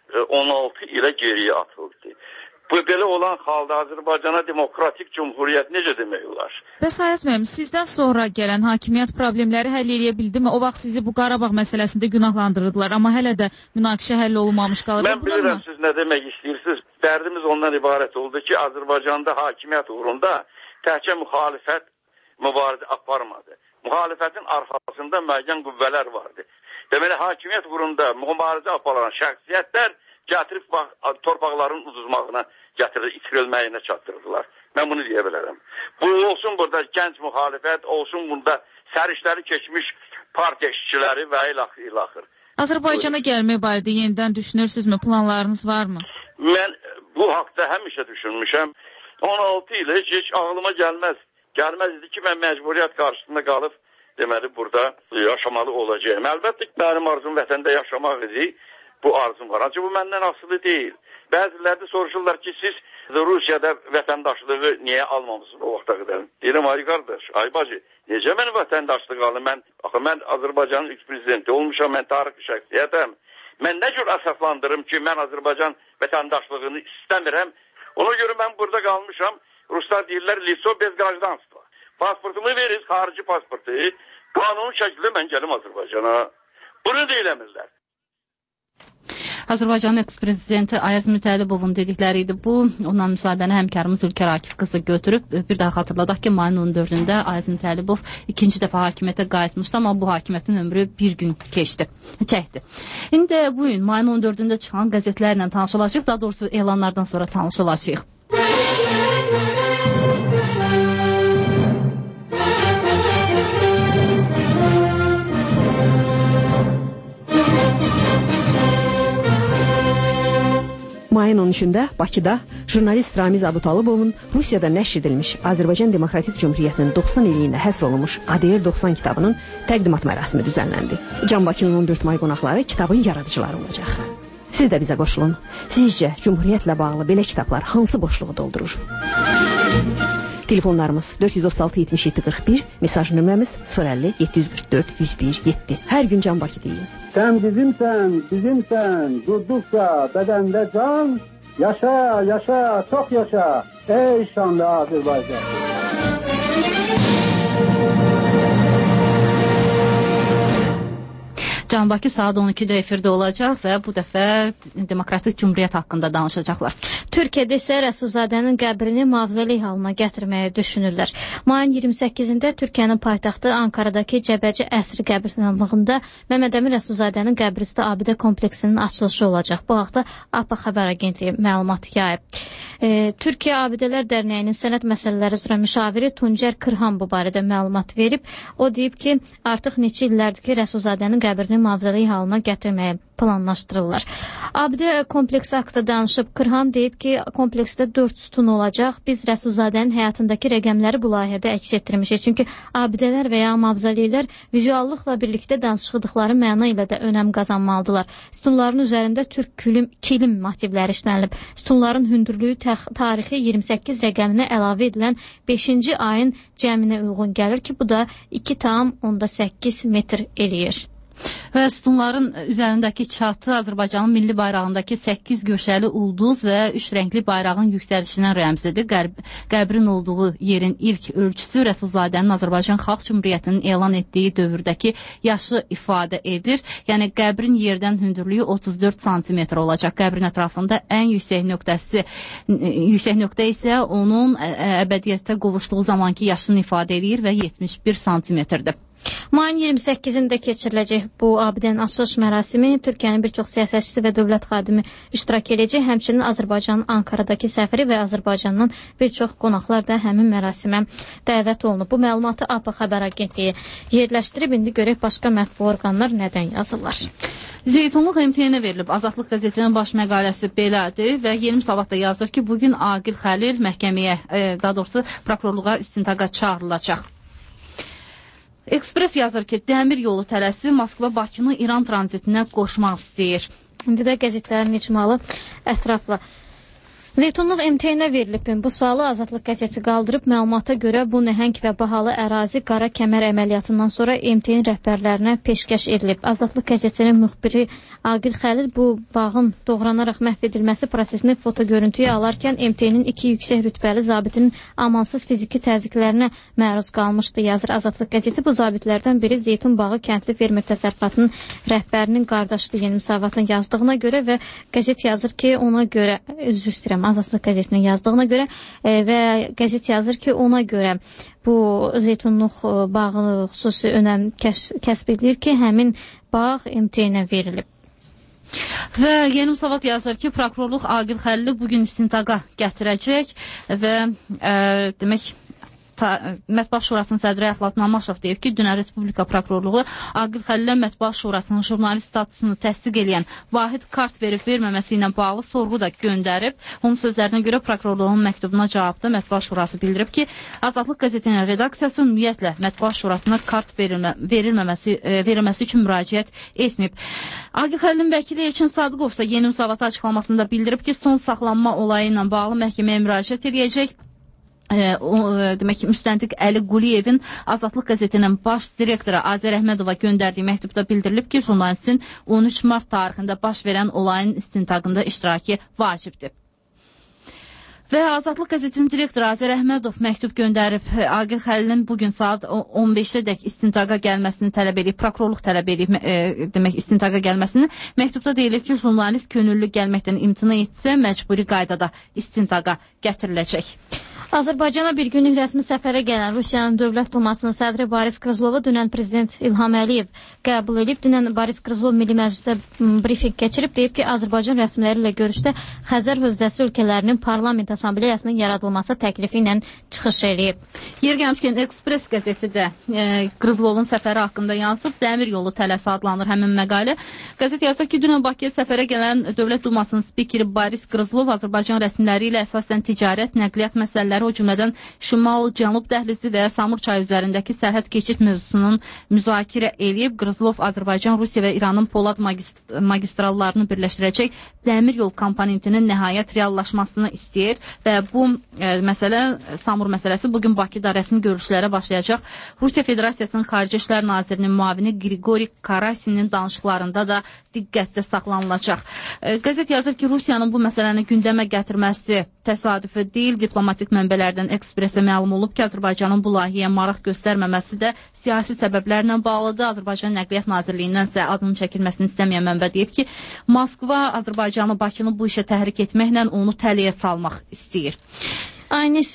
16 ilə geriyə atıldı. Bu belə olan halda Azərbaycana demokratik cumhuriyyət necə demək olar? Bəs Ayaz müəllim, sizdən sonra gələn hakimiyyət problemləri həll edə bildimi? O vaxt sizi bu Qarabağ məsələsində günahlandırırdılar, amma hələ də münaqişə həll olunmamış qalır. Mən bilirəm siz nə demək istəyirsiniz. Dərdimiz ondan ibarət oldu ki, Azərbaycanda hakimiyyət uğrunda təkcə müxalifət mübarizə aparmadı. Müxalifətin arxasında müəyyən qüvvələr vardı. Deməli, hakimiyyət uğrunda mübarizə aparan şəxsiyyətlər gətirib torpaqların uduzmağına gətirir, itirilməyinə çatdırdılar. Mən bunu deyə bilərəm. Bu olsun burada gənc müxalifət, olsun bunda sərişləri keçmiş partiya işçiləri və ilaxır. Azərbaycana gəlmək barədə yenidən düşünürsünüzmü? Planlarınız varmı? Mən bu haqda həmişə düşünmüşəm. 16 ilə heç ağlıma gəlməz idi ki, mən məcburiyyət qarşısında qalıb, deməli, burada yaşamalı olacağım. Əlbəttə ki, mənim arzum vətəndə yaşamaq idi. Bu arzum var. Ancaq bu məndən asılı deyil. Bəziləri də soruşurlar ki, siz Rusiyada vətəndaşlığı niyə almamısınız o vaxta qədər? Deyirəm, ay qardaş, ay bacı, necə mən vətəndaşlıq alım? Mən Azərbaycanın ilk prezidenti olmuşam, mən tarixi şəxsiyyətəm. Mən nə cür əsaslandırım ki, mən Azərbaycan vətəndaşlığını istəmirəm? Ona görə mən burada qalmışam. Ruslar deyirlər, liso bez qrajdanstva. Pasportumu verir, xarici pasportu. Qanun şəkildə mən gəlim Azərbaycana. Bunu deyiləmirlər. Azərbaycanın eks-prezidenti Ayaz Mütəllibovun dedikləri idi bu. Ondan müsahibəni həmkarımız Ülkər Akif qızı götürüb. Bir daha xatırladaq ki, mayın 14-də Ayaz Mütəllibov ikinci dəfə hakimiyyətə qayıtmışdı, amma bu hakimiyyətin ömrü bir gün çəkdi. İndi bu gün mayın 14-də çıxan qəzetlərlə tanış olacaq, daha doğrusu elanlardan sonra tanış olacaq. Mayın 13-də Bakıda jurnalist Ramiz Abutalıbovun Rusiyada nəşr edilmiş Azərbaycan Demokratik Cümhuriyyətinin 90 illiyində həsr olunmuş ADR 90 kitabının təqdimat mərasimi düzənləndi. Can Bakının 14 may qonaqları kitabın yaradıcıları olacaq. Siz də bizə qoşulun. Sizcə Cümhuriyyətlə bağlı belə kitablar hansı boşluğu doldurur? Telefonlarımız 436-77-41, mesaj nömrəmiz 050-744-101-7. Hər gün Can Bakı deyin. Sen bizimsen, durdukça bedende can, yaşa, çok yaşa, ey şanlı Azerbaycan. Can Bakı saat 12-də efirdə olacaq və bu dəfə Demokratik Cümhuriyyət haqqında danışacaqlar. Türkiyədə isə Rəsulzadənin qəbrini mühafizəlik halına gətirməyi düşünürlər. Mayın 28-də Türkiyənin paytaxtı Ankaradakı Cəbəcə əsri qəbirstanlığında Məmməd Əmin Rəsulzadənin qəbri üstə abidə kompleksinin açılışı olacaq. Bu haqda APA xəbər agentliyi məlumat yayıb. Türkiyə Abidələr Dərnəyinin sənəd məsələləri üzrə müşaviri Tuncər Kırhan bu barədə məlumat verib. O deyib ki, artıq neçə illərdir ki, Rəsulzadənin qəbrini mühafizəlik halına gətirməyə planlaşdırırlar. Abidə kompleksi haqqında danışıb Kırhan deyib ki, kompleksdə 4 sütun olacaq. Biz Rəsulzadənin həyatındakı rəqəmləri bu layihədə əks etdirmişik. Çünki abidələr və ya mühafizəliklər vizuallıqla birlikdə danışıqdıqları məna ilə də önəm qazanmalıdırlar. Sütunların üzərində türk kilim motivləri işlənilib. Sütunların hündürlüyü tarixi 28 rəqəminə əlavə edilən 5-ci ayın cəminə uyğun gəlir ki, bu da 2,8 metr eləyir. Və sütunların üzərindəki çatı Azərbaycanın milli bayrağındakı 8 göşəli ulduz və 3 rəngli bayrağın yüksəlişindən rəmzidir. Qəbrin olduğu yerin ilk ölçüsü Rəsulzadənin Azərbaycan Xalq Cümhuriyyətinin elan etdiyi dövrdəki yaşı ifadə edir. Yəni qəbrin yerdən hündürlüyü 34 cm olacaq. Qəbrin ətrafında ən yüksək nöqtə isə onun əbədiyyətə qovuşduğu zamanki yaşını ifadə edir və 71 cm-dir. Mayın 28-də keçiriləcək bu abidənin açılış mərasimi Türkiyənin bir çox siyasətçisi və dövlət xadimi iştirak edəcək. Həmçinin Azərbaycanın Ankaradakı səfiri və Azərbaycandan bir çox qonaqlar da həmin mərasimə dəvət olunub. Bu məlumatı APA xəbər agentliyi yerləşdirib. İndi görək başqa mətbu orqanlar nədən yazırlar. Zeytunluq MTN-ə verilib. Azadlıq qəzetinin baş məqaləsi belədir və Yeni Müsavat da yazır ki, bugün Aqil Xəlil məhkəməyə, daha doğrusu prokurorluğa istintaqa çağırılacaq. Ekspres yazır ki, dəmir yolu tələsi Moskva-Bakını İran tranzitinə qoşmaq istəyir. İndi də qəzetlərin icmalı ətrafla. Zeytunluq MTN-ə verilib. Bu sualı Azadlıq qəzeti qaldırıb. Məlumata görə bu nəhəng və bahalı ərazi qara kəmər əməliyyatından sonra MTN rəhbərlərinə peşkəş edilib. Azadlıq qəzetinin müxbiri Aqil Xəlil bu bağın doğranaraq məhv edilməsi prosesini foto görüntüyə alarkən MTN-in 2 yüksək rütbəli zabitinin amansız fiziki təzyiqlərinə məruz qalmışdı, yazır Azadlıq qəzeti. Bu zabitlərdən biri Zeytun bağı kəndli fermer təsərrüfatının rəhbərinin qardaşlığı Yeni Müsavatın yazdığına görə və qəzet yazır ki, ona görə, üzr istəyirəm, Azadlıq qəzetinin yazdığına görə və qəzet yazır ki, ona görə bu Zeytunluq bağı xüsusi önəm kəsb edilir ki, həmin bağ MTN-ə verilib. Və Yeni Müsavat yazır ki, prokurorluq Aqil Xəlili bugün istintaqa gətirəcək və demək Mətbuat Şurasının sədri Əflatun Amaşov deyib ki, dünən Respublika Prokurorluğu Aqil Xəlillə Mətbuat Şurasının jurnalist statusunu təsdiq edən vahid kart verib-verməməsi ilə bağlı sorğu da göndərib. Onun sözlərinə görə prokurorluğun məktubuna cavabda Mətbuat Şurası bildirib ki, Azadlıq qəzetinin redaksiyası ümumiyyətlə Mətbuat Şurasına kart verilməsi üçün müraciət etməyib. Aqil Xəlilin vəkili Elçin Sadıqov isə Yeni Müsavat açıqlamasında bildirib ki, son saxlanma olayı ilə bağlı məhkəməyə müraciət edəcək. Demək ki, müstəntiq Əli Quliyevin Azadlıq qəzetinin baş direktoru Azər Əhmədova göndərdiyi məktubda bildirilib ki, jurnalistin 13 mart tarixində baş verən olayın istintaqında iştiraki vacibdir. Və Azadlıq qəzetinin direktoru Azər Əhmədov məktub göndərib Aqil Xəlilin bugün saat 15-dək istintaqa gəlməsini tələb edib, prokurorluq tələb edib demək istintaqa gəlməsini. Məktubda deyilir ki, jurnalist könüllü gəlməkdən imtina etsə, məcburi qaydada istintaqa gətiriləcək. Azərbaycana bir günlük rəsmi səfərə gələn Rusiyanın Dövlət Dumasının sədri Boris Qrızlovu dünən Prezident İlham Əliyev qəbul edib. Dünən Boris Qrızlov Milli Məclisdə brifinq keçirib, deyib ki, Azərbaycan rəsmiləri ilə görüşdə Xəzər hövzəsi ölkələrinin parlament assambleyasının yaradılması təklifi ilə çıxış edib. Yer gəlmişkən Ekspres qəzeti də Qrızlovun səfəri haqqında yansıb. Dəmir yolu tələsi adlanır həmin məqalə. Qəzet yazır ki, dünən Bakıya səfərə gələn Dövlət Dumasının spikeri Boris Qrızlov Azərbaycan rəsmiləri ilə əsasən ticarət, nəqliyyat məsələləri, o cümlədən Şimal-Cənub dəhlizi və Samur çayı üzərindəki sərhəd keçid mövzusunun müzakirə eləyib. Qrızlov Azərbaycan, Rusiya və İranın Polad magistrallarını birləşdirəcək dəmir yol komponentinin nəhayət reallaşmasını istəyir və bu məsələ, Samur məsələsi bugün Bakıda rəsmi görüşlərə başlayacaq. Rusiya Federasiyasının Xarici İşlər Nazirinin müavini Qriqori Karasinin danışıqlarında da diqqətdə saxlanılacaq. Qəzet yazır ki, Rusiyanın bu məsələni gündəmə gətirməsi təsadüfi deyil. Diplomatik mənbələrdən Ekspresə məlum olub ki, Azərbaycanın bu layihəyə maraq göstərməməsi də siyasi səbəblərlə bağlıdır. Azərbaycan Nəqliyyat Nazirliyindən isə adının çəkilməsini istəməyən mənbə deyib ki, Moskva Azərbaycanı, Bakını bu işə təhrik etməklə onu təliyə salmaq istəyir. Aynis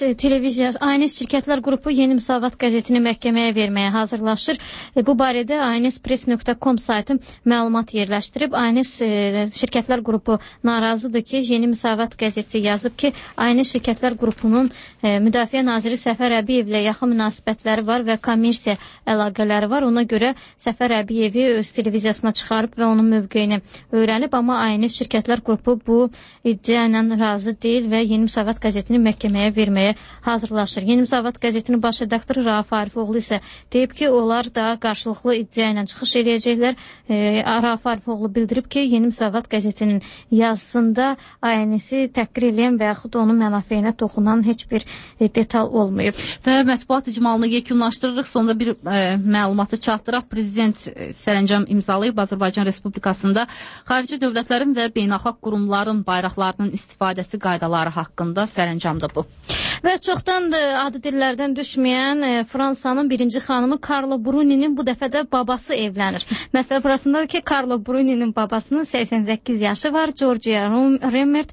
şirkətlər qrupu Yeni Müsavat qəzetini məhkəməyə verməyə hazırlaşır. Bu barədə aynispress.com saytı məlumat yerləşdirib. Aynis şirkətlər qrupu narazıdır ki, Yeni Müsavat qəzeti yazıb ki, Aynis şirkətlər qrupunun Müdafiə Naziri Səfər Əbiyevlə yaxın münasibətləri var və kommersiya əlaqələri var. Ona görə Səfər Əbiyevi öz televiziyasına çıxarıb və onun mövqeyini öyrənib, amma Aynis şirkətlər qrupu bu iddia ilə razı deyil və Yeni Müsavat qəzetini məhkəməyə verməyə hazırlaşır. Yeni Müsavat qəzetinin baş redaktoru Rauf Arifoğlu isə deyib ki, onlar da qarşılıqlı iddia ilə çıxış edəcəklər. Rauf Arifoğlu bildirib ki, Yeni Müsavat qəzetinin yazısında ANS-i təhqir edən və yaxud onun mənafeyinə toxunan heç bir detal olmayıb. Və mətbuat icmalını yekunlaşdırırıq. Sonda bir məlumatı çatdıraq. Prezident sərəncam imzalayıb Azərbaycan Respublikasında xarici dövlətlərin və beynəlxalq qurumların bayraqlarının istifadəsi qaydaları haqqında sərəncamdır bu. Və çoxdan adı dillərdən düşməyən Fransanın birinci xanımı Carla Bruni'nin bu dəfə də babası evlənir. Məsələ burasındadır ki, Carla Bruni'nin babasının 88 yaşı var. Georgia Remmert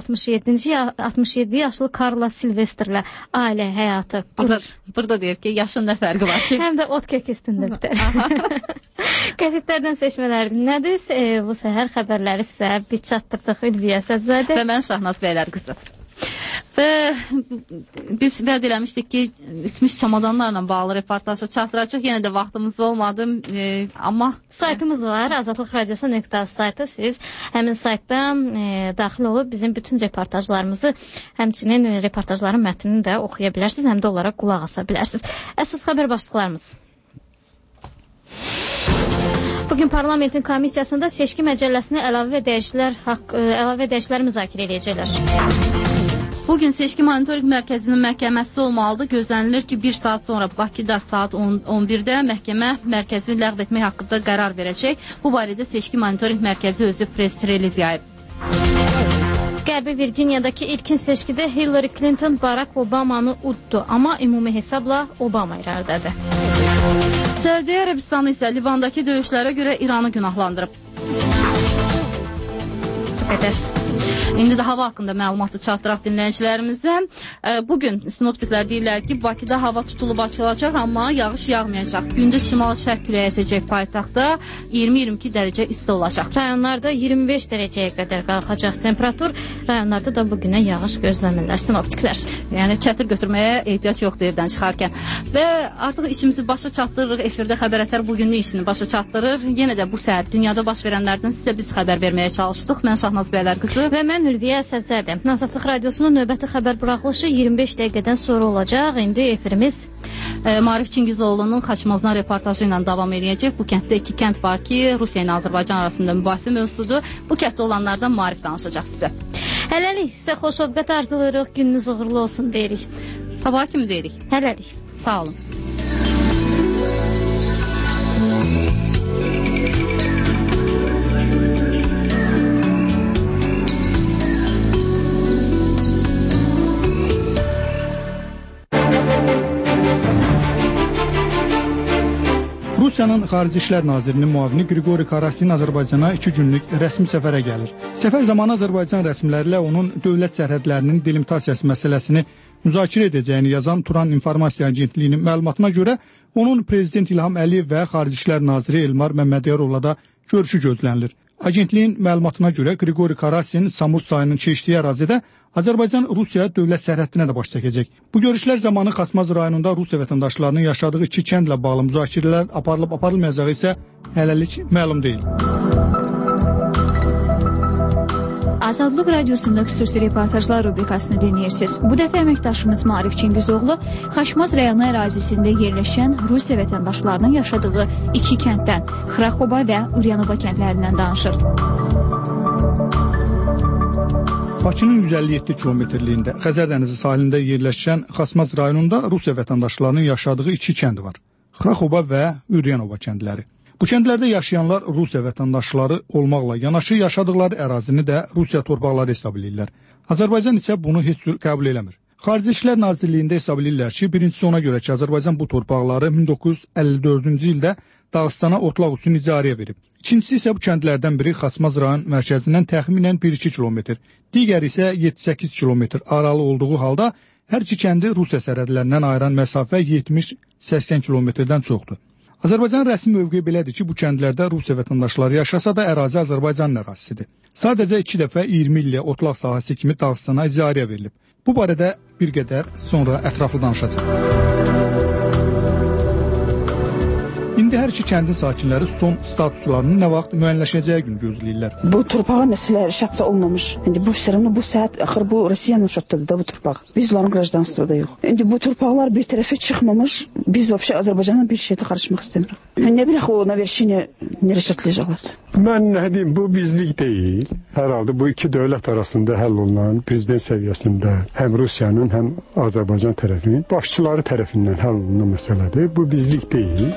67 yaşlı Carla Silvesterlə ailə həyatı. Burada deyir ki, yaşın nə fərqi var ki? Həm də ot kek üstündə bitər. Qəzetlərdən seçmələr nədir? Bu səhər xəbərləri sizə biz çatdırdıq. Ülviyə Sədzadə və mən Şahnaz Bəylər qızı. Və biz vəd eləmişdik ki, itmiş çamadanlarla bağlı reportajı çatdıracaq. Yenə də vaxtımız olmadı, amma saytımız var, Azadlıq Radiosu.az saytı. Siz həmin saytdan daxil olub bizim bütün reportajlarımızı, həmçinin reportajların mətnini də oxuya bilərsiniz, həm də olaraq qulaq asa bilərsiniz. Əsas xəbər başlıqlarımız. Bugün parlamentin komissiyasında seçki məcəlləsinə əlavə dəyişikliklər müzakirə edəcəklər. Bugün Seçki Monitorinq Mərkəzinin məhkəməsi olmalıdır. Gözlənilir ki, 1 saat sonra Bakıda saat 11-də məhkəmə mərkəzi ləğv etmək haqqında qərar verəcək. Bu barədə Seçki Monitorinq Mərkəzi özü press-reliz yayıb. Qərbi Virginiyadakı ilkin seçkidə Hillary Clinton Barack Obamanı uddu, amma ümumi hesabla Obama irəlidədir. Səudiyyə Ərəbistanı isə Livandakı döyüşlərə görə İranı günahlandırıb. İndi də hava haqqında məlumatı çatdıraq dinləyicilərimizə. Bugün sinoptiklər deyirlər ki, Bakıda hava tutulub açılacaq, amma yağış yağmayacaq. Gündüz şimal-şərq küləyi əsəcək, paytaxtda 20-22 dərəcə isti olacaq. Rayonlarda 25 dərəcəyə qədər qalxacaq temperatur. Rayonlarda da bugünə yağış gözləmirlər sinoptiklər. Yəni çətir götürməyə ehtiyac yoxdur evdən çıxarkən. Və artıq işimizi başa çatdırırıq. Efirdə Xəbər Ətər bugünlük işini başa çatdırır. Yenə də bu səhər dünyada baş verənlərdən sizə biz xəbər verməyə çalışdıq. Mən Şahnaz Bəylər qızı və mən Ülviyə Əsədzədə. Azadlıq Radiosunun növbəti xəbər buraxılışı 25 dəqiqədən sonra olacaq. İndi efirimiz Maarif Çingizoğlu'nun Xaçmazdan reportajı ilə davam edəcək. Bu kənddə iki kənd var ki, Rusiya ilə Azərbaycan arasında mübahisə mövzusudur. Bu kənddə olanlardan Maarif danışacaq sizə. Hələlik sizə xoş ovqat arzulayırıq. Gününüz uğurlu olsun deyirik. Sabah kimi deyirik. Hələlik. Sağ olun. Rusiyanın Xarici İşlər Nazirinin müavini Qriqori Karasin Azərbaycana 2 günlük rəsmi səfərə gəlir. Səfər zamanı Azərbaycan rəsmiləri ilə onun dövlət sərhədlərinin delimitasiyası məsələsini müzakirə edəcəyini yazan Turan İnformasiya Agentliyinin məlumatına görə onun Prezident İlham Əliyev və Xarici İşlər Naziri Elmar Məmmədyarovla da görüşü gözlənilir. Agentliyin məlumatına görə Qriqori Karasin Samur çayının keçdiyi ərazidə Azərbaycan-Rusiya dövlət sərhəddinə də baş çəkəcək. Bu görüşlər zamanı Xaçmaz rayonunda Rusiya vətəndaşlarının yaşadığı 2 kəndlə bağlı müzakirələr aparılıb-aparılmayacağı isə hələlik məlum deyil. Azadlıq Radiosunda xüsusi reportajlar rubrikasını dinləyirsiniz. Bu dəfə əməkdaşımız Maarif Çingizoğlu Xaçmaz rayonu ərazisində yerləşən Rusiya vətəndaşlarının yaşadığı 2 kənddən, Xraxoba və Uryanova kəndlərindən danışır. Bakının 157 kilometrliyində Xəzər dənizi sahilində yerləşən Xaçmaz rayonunda Rusiya vətəndaşlarının yaşadığı 2 kənd var. Xraxoba və Uryanova kəndləri. Bu kəndlərdə yaşayanlar Rusiya vətəndaşları olmaqla yanaşı yaşadıkları ərazini də Rusiya torpaqları hesab edirlər. Azərbaycan isə bunu heç cür qəbul eləmir. Xarici İşlər Nazirliyində hesab edirlər ki, birincisi ona görə ki, Azərbaycan bu torpaqları 1954-cü ildə Dağıstana otlaq üçün icarəyə verib. İkincisi isə bu kəndlərdən biri Xaçmaz rayon mərkəzindən təxminən 1-2 kilometr, digəri isə 7-8 kilometr aralı olduğu halda hər iki kəndi Rusiya sərhədlərindən ayıran məsafə 70-80 kilometrdən çoxdur. Azərbaycan rəsmi mövqeyi belədir ki, bu kəndlərdə Rusiya vətəndaşları yaşasa da ərazi Azərbaycanın ərazisidir. Sadəcə 2 dəfə 20 illiyə otlaq sahəsi kimi Dağıstana icarəyə verilib. Bu barədə bir qədər sonra ətraflı danışacağıq. İndi hər iki kəndin sakinləri son statuslarının nə vaxt müəyyənləşəcəyi gün gözləyirlər. Bu torpağa məsələ şəxsə olmamış. İndi bu sırrımla bu saat axır bu Rusiyanın şərtləridir da bu torpaq. Biz onların qrajdanlığı da yox. İndi bu torpaqlar bir tərəfə çıxmamış. Biz vəbşə Azərbaycanla bir şeydə qarışmaq istəmirik. Nə bilək o naverşini nerə şərtləyəcəklər? Mən nə deyim, bu bizlik deyil. Hər halda bu iki dövlət arasında həll olunan prezident səviyyəsində həm Rusiyanın, həm Azərbaycan tərəfinin başçıları tərəfindən həll olunan məsələdir. Bu bizlik deyil.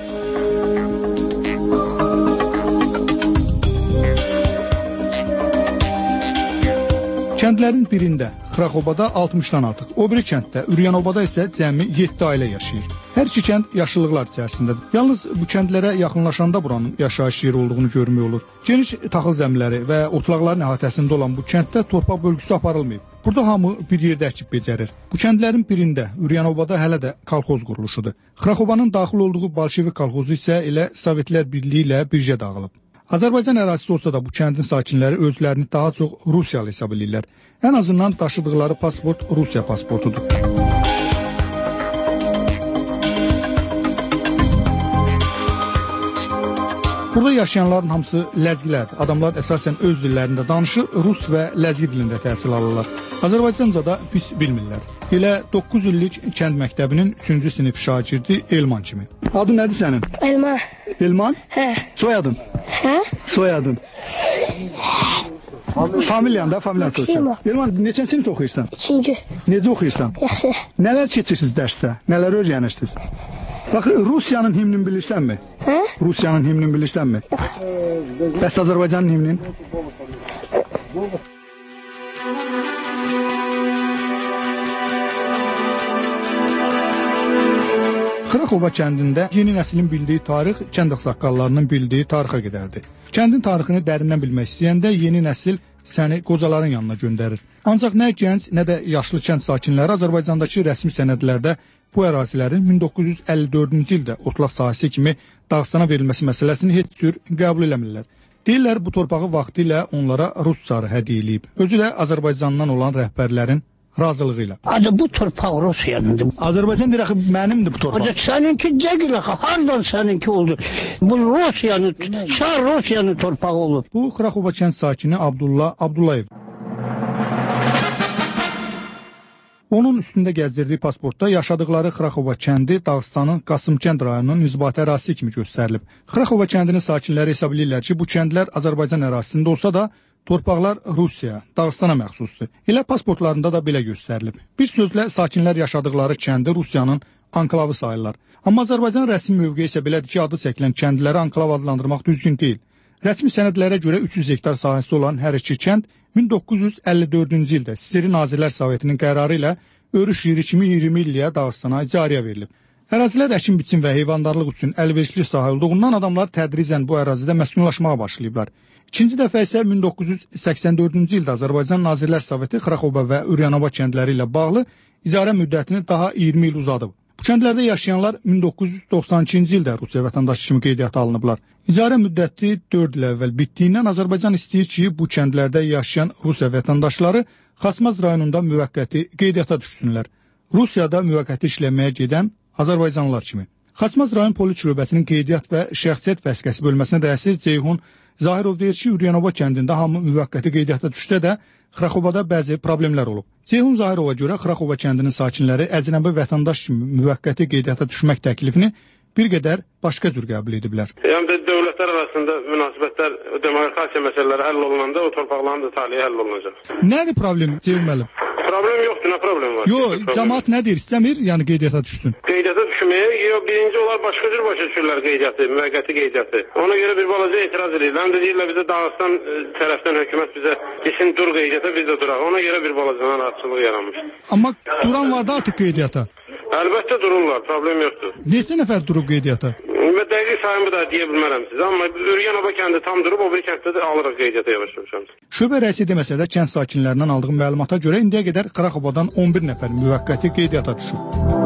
Kəndlərin birində, Xraxobada 60-dan artıq, o biri kənddə, Uryanovada isə cəmi 7 ailə yaşayır. Hər iki kənd yaşıllıqlar içərisindədir. Yalnız bu kəndlərə yaxınlaşanda buranın yaşayış yeri olduğunu görmək olur. Geniş taxıl zəmiləri və otlaqların əhatəsində olan bu kənddə torpaq bölgüsü aparılmayıb. Burada hamı bir yerdə əkib becərir. Bu kəndlərin birində, Uryanovada hələ də kolxoz quruluşudur. Xraxobanın daxil olduğu Bolşevik kolxozu isə elə Sovetlər Birliyi ilə birgə dağılıb. Azərbaycan ərazisi olsa da bu kəndin sakinləri özlərini daha çox Rusiyalı hesab edirlər. Ən azından daşıdıqları pasport Rusiya pasportudur. Burada yaşayanların hamısı ləzgilərdir. Adamlar əsasən öz dillərində danışır, rus və ləzgi dilində təhsil alırlar. Azərbaycanca da pis bilmirlər. Elə 9 illik kənd məktəbinin 3-cü sinif şagirdi Elman kimi. Adın nədir sənin? Elman. Elman? Hə. Soyadın? Hə? Soyadın? Familyan da, familyan soyadın. Elman, neçən sinif oxuyursan? 2-ci. Necə oxuyursan? Yaxşı. Nələr keçirsiniz dərsdə? Nələr öyrənirsiniz? Baxın, Rusiyanın himnini bilirsənmi? Hə? Rusiyanın himnini bilirsənmi? Bəs Azərbaycanın himnini? Xraxoba kəndində yeni nəslin bildiyi tarix kənd ağsaqqallarının bildiyi tarixə qədərdir. Kəndin tarixini dərindən bilmək istəyəndə yeni nəsil səni qocaların yanına göndərir. Ancaq nə gənc, nə də yaşlı kənd sakinləri Azərbaycandakı rəsmi sənədlərdə bu ərazilərin 1954-cü ildə otlaq sahəsi kimi Dağıstana verilməsi məsələsini heç cür qəbul eləmirlər. Deyirlər, bu torpağı vaxtilə onlara Rus çarı hədiyyə eləyib. Özü də Azərbaycandan olan rəhbərlərin razılığı ilə. Bu torpaq Rusiyanındır. Azərbaycan deyir, axı mənimdir bu torpaq. Səninki deyil, hardan səninki oldu? Bu Rusiyanın, Çar Rusiyanın torpağı olur. Bu Xraxova kənd sakini Abdullah Abdullayev. Onun üstündə gəzdirdiyi pasportda yaşadıkları Xraxova kəndi Dağıstanın Qasımkənd rayonunun nüzibati ərazisi kimi göstərilib. Xraxova kəndinin sakinləri hesab edirlər ki, bu kəndlər Azərbaycan ərazisində olsa da, torpaqlar Rusiya, Dağıstana məxsusdur. Elə pasportlarında da belə göstərilib. Bir sözlə, sakinlər yaşadıkları kəndi Rusiyanın anklavı sayırlar. Amma Azərbaycan rəsmi mövqeyi isə belədir ki, adı çəkilən kəndləri anklav adlandırmaq düzgün deyil. Rəsmi sənədlərə görə 300 hektar sahəsi olan hər iki kənd 1954-cü ildə SSR Nazirlər Sovetinin qərarı ilə örüş yeri kimi 20 illiyə Dağıstana icarəyə verilib. Ərazilər əkin biçim və heyvandarlıq üçün əlverişli sahə olduğundan adamlar tədricən bu ərazidə məskunlaşmağa başlayıblar. İkinci dəfə isə 1984-cü ildə Azərbaycan Nazirlər Soveti Xraxova və Üryanova kəndləri ilə bağlı icarə müddətini daha 20 il uzadıb. Bu kəndlərdə yaşayanlar 1992-ci ildə Rusiya vətəndaşı kimi qeydiyyata alınıblar. İcarə müddəti 4 il əvvəl bitdiyindən Azərbaycan istəyir ki, bu kəndlərdə yaşayan Rusiya vətəndaşları Xasmaz rayonunda müvəqqəti qeydiyyata düşsünlər. Rusiyada müvəqqəti işləməyə gedən Azərbaycanlılar kimi. Xasmaz rayon polis şöbəsinin qeydiyyat və şəxsiyyət vəsiqəsi bölməsinə rəisi Ceyhun Zahirov deyir ki, Üryanova kəndində hamı müvəqqəti qeydiyyata düşsə də, Xraxovada bəzi problemlər olub. Ceyhun Zahirova görə Xraxova kəndinin sakinləri əcnəbi vətəndaş kimi müvəqqəti qeydiyyata düşmək təklifini bir qədər başqa cür qəbul ediblər. Yəni dövlətlər arasında münasibətlər, demarkasiya məsələləri həll olunanda o torpaqların da taliyi həll olunacaq. Nədir problem Ceyhun müəllim? Problem yoxdur, nə problem var? Yox, cəmaət nə deyir, istəmir, yəni qeydiyyata düşsün. Qeydiyyata düşməyə, yox, birinci onlar başqa cür başa düşürlər qeydiyyatı, müvəqqəti qeydiyyatı. Ona görə bir balaca etiraz edirlər. Həm də deyirlər bizə Dağıstan tərəfdən hökumət bizə desin dur qeydiyyata, biz də duraq. Ona görə bir balaca narahatçılıq yaranmış. Amma duran vardı artıq qeydiyyata. Əlbəttə dururlar, problem yoxdur. Neçə nəfər durub qeydiyyata? Dəqiq sayımı da deyə bilmərəm sizə, amma Üryanova kəndi tam durub, o bir kənddə də alırıq qeydiyyata yavaş-yavaş. Şöbə rəisi deməsə də kənd sakinlərindən aldığım məlumata görə indiyə qədər Xraxovadan 11 nəfər müvəqqəti qeydiyyata düşüb.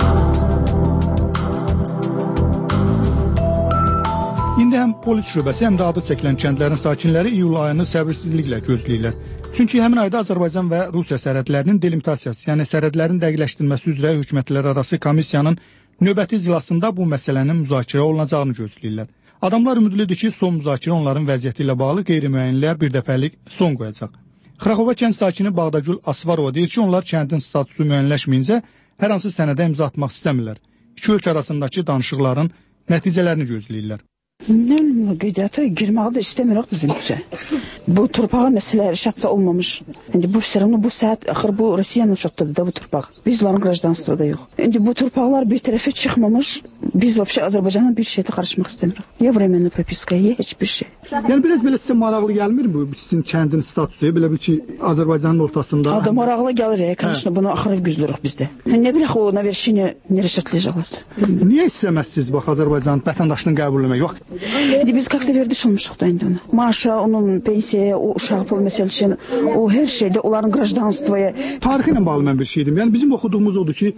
İndi həm polis şöbəsi, həm də adı çəkilən kəndlərin sakinləri iyul ayını səbirsizliklə gözləyirlər. Çünki həmin ayda Azərbaycan və Rusiya sərhədlərinin delimitasiyası, yəni sərhədlərin dəqiqləşdirilməsi üzrə hökumətlərarası komissiyanın növbəti iclasında bu məsələnin müzakirə olunacağını gözləyirlər. Adamlar ümidlidir ki, son müzakirə onların vəziyyəti ilə bağlı qeyri-müəyyənlər bir dəfəlik son qoyacaq. Xraxova kənd sakini Bağdagül Asvarova deyir ki, onlar kəndin statusu müəyyənləşməyincə hər hansı sənədə imza atmaq istəmirlər. İki ölkə arasındakı danışıqların nəticələrini gözləyirlər. Nə bilim, qeydiyyata girməyi də istəmirək düzülmüşsə. Bu torpağa məsələ şatsa olmamış. İndi bu sərəmlə bu saat axır bu Rusiyanın şatdadır da bu torpaq. Bizlərin qrajdanlığı da yox. İndi bu torpaqlar bir tərəfə çıxmamış. Biz vəbşə Azərbaycanın bir şeydə qarışmaq istəmirik. Ya временная прописка, ya heç bir şey. Yəni biraz belə sizə maraqlı gəlmir bu sizin kəndin statusu, belə bir ki Azərbaycanın ortasında. Adam maraqlı gəlir, конечно, bunu axırı güzdürük bizdə. Nə bilək o naverşini nerə şərtləyəcəklər. Niyə istəməzsiniz bax Azərbaycan vətəndaşlığını qəbul etmək? Yox. İndi biz как-то verdiş olmuşuq da indi ona. Maaşa, onun pensiyaya, o uşaq pul məsələsinin, o hər şeydə onların qrajdanlığı. Tarixi ilə bağlı mən bir şey dedim. Yəni bizim oxuduğumuz odur ki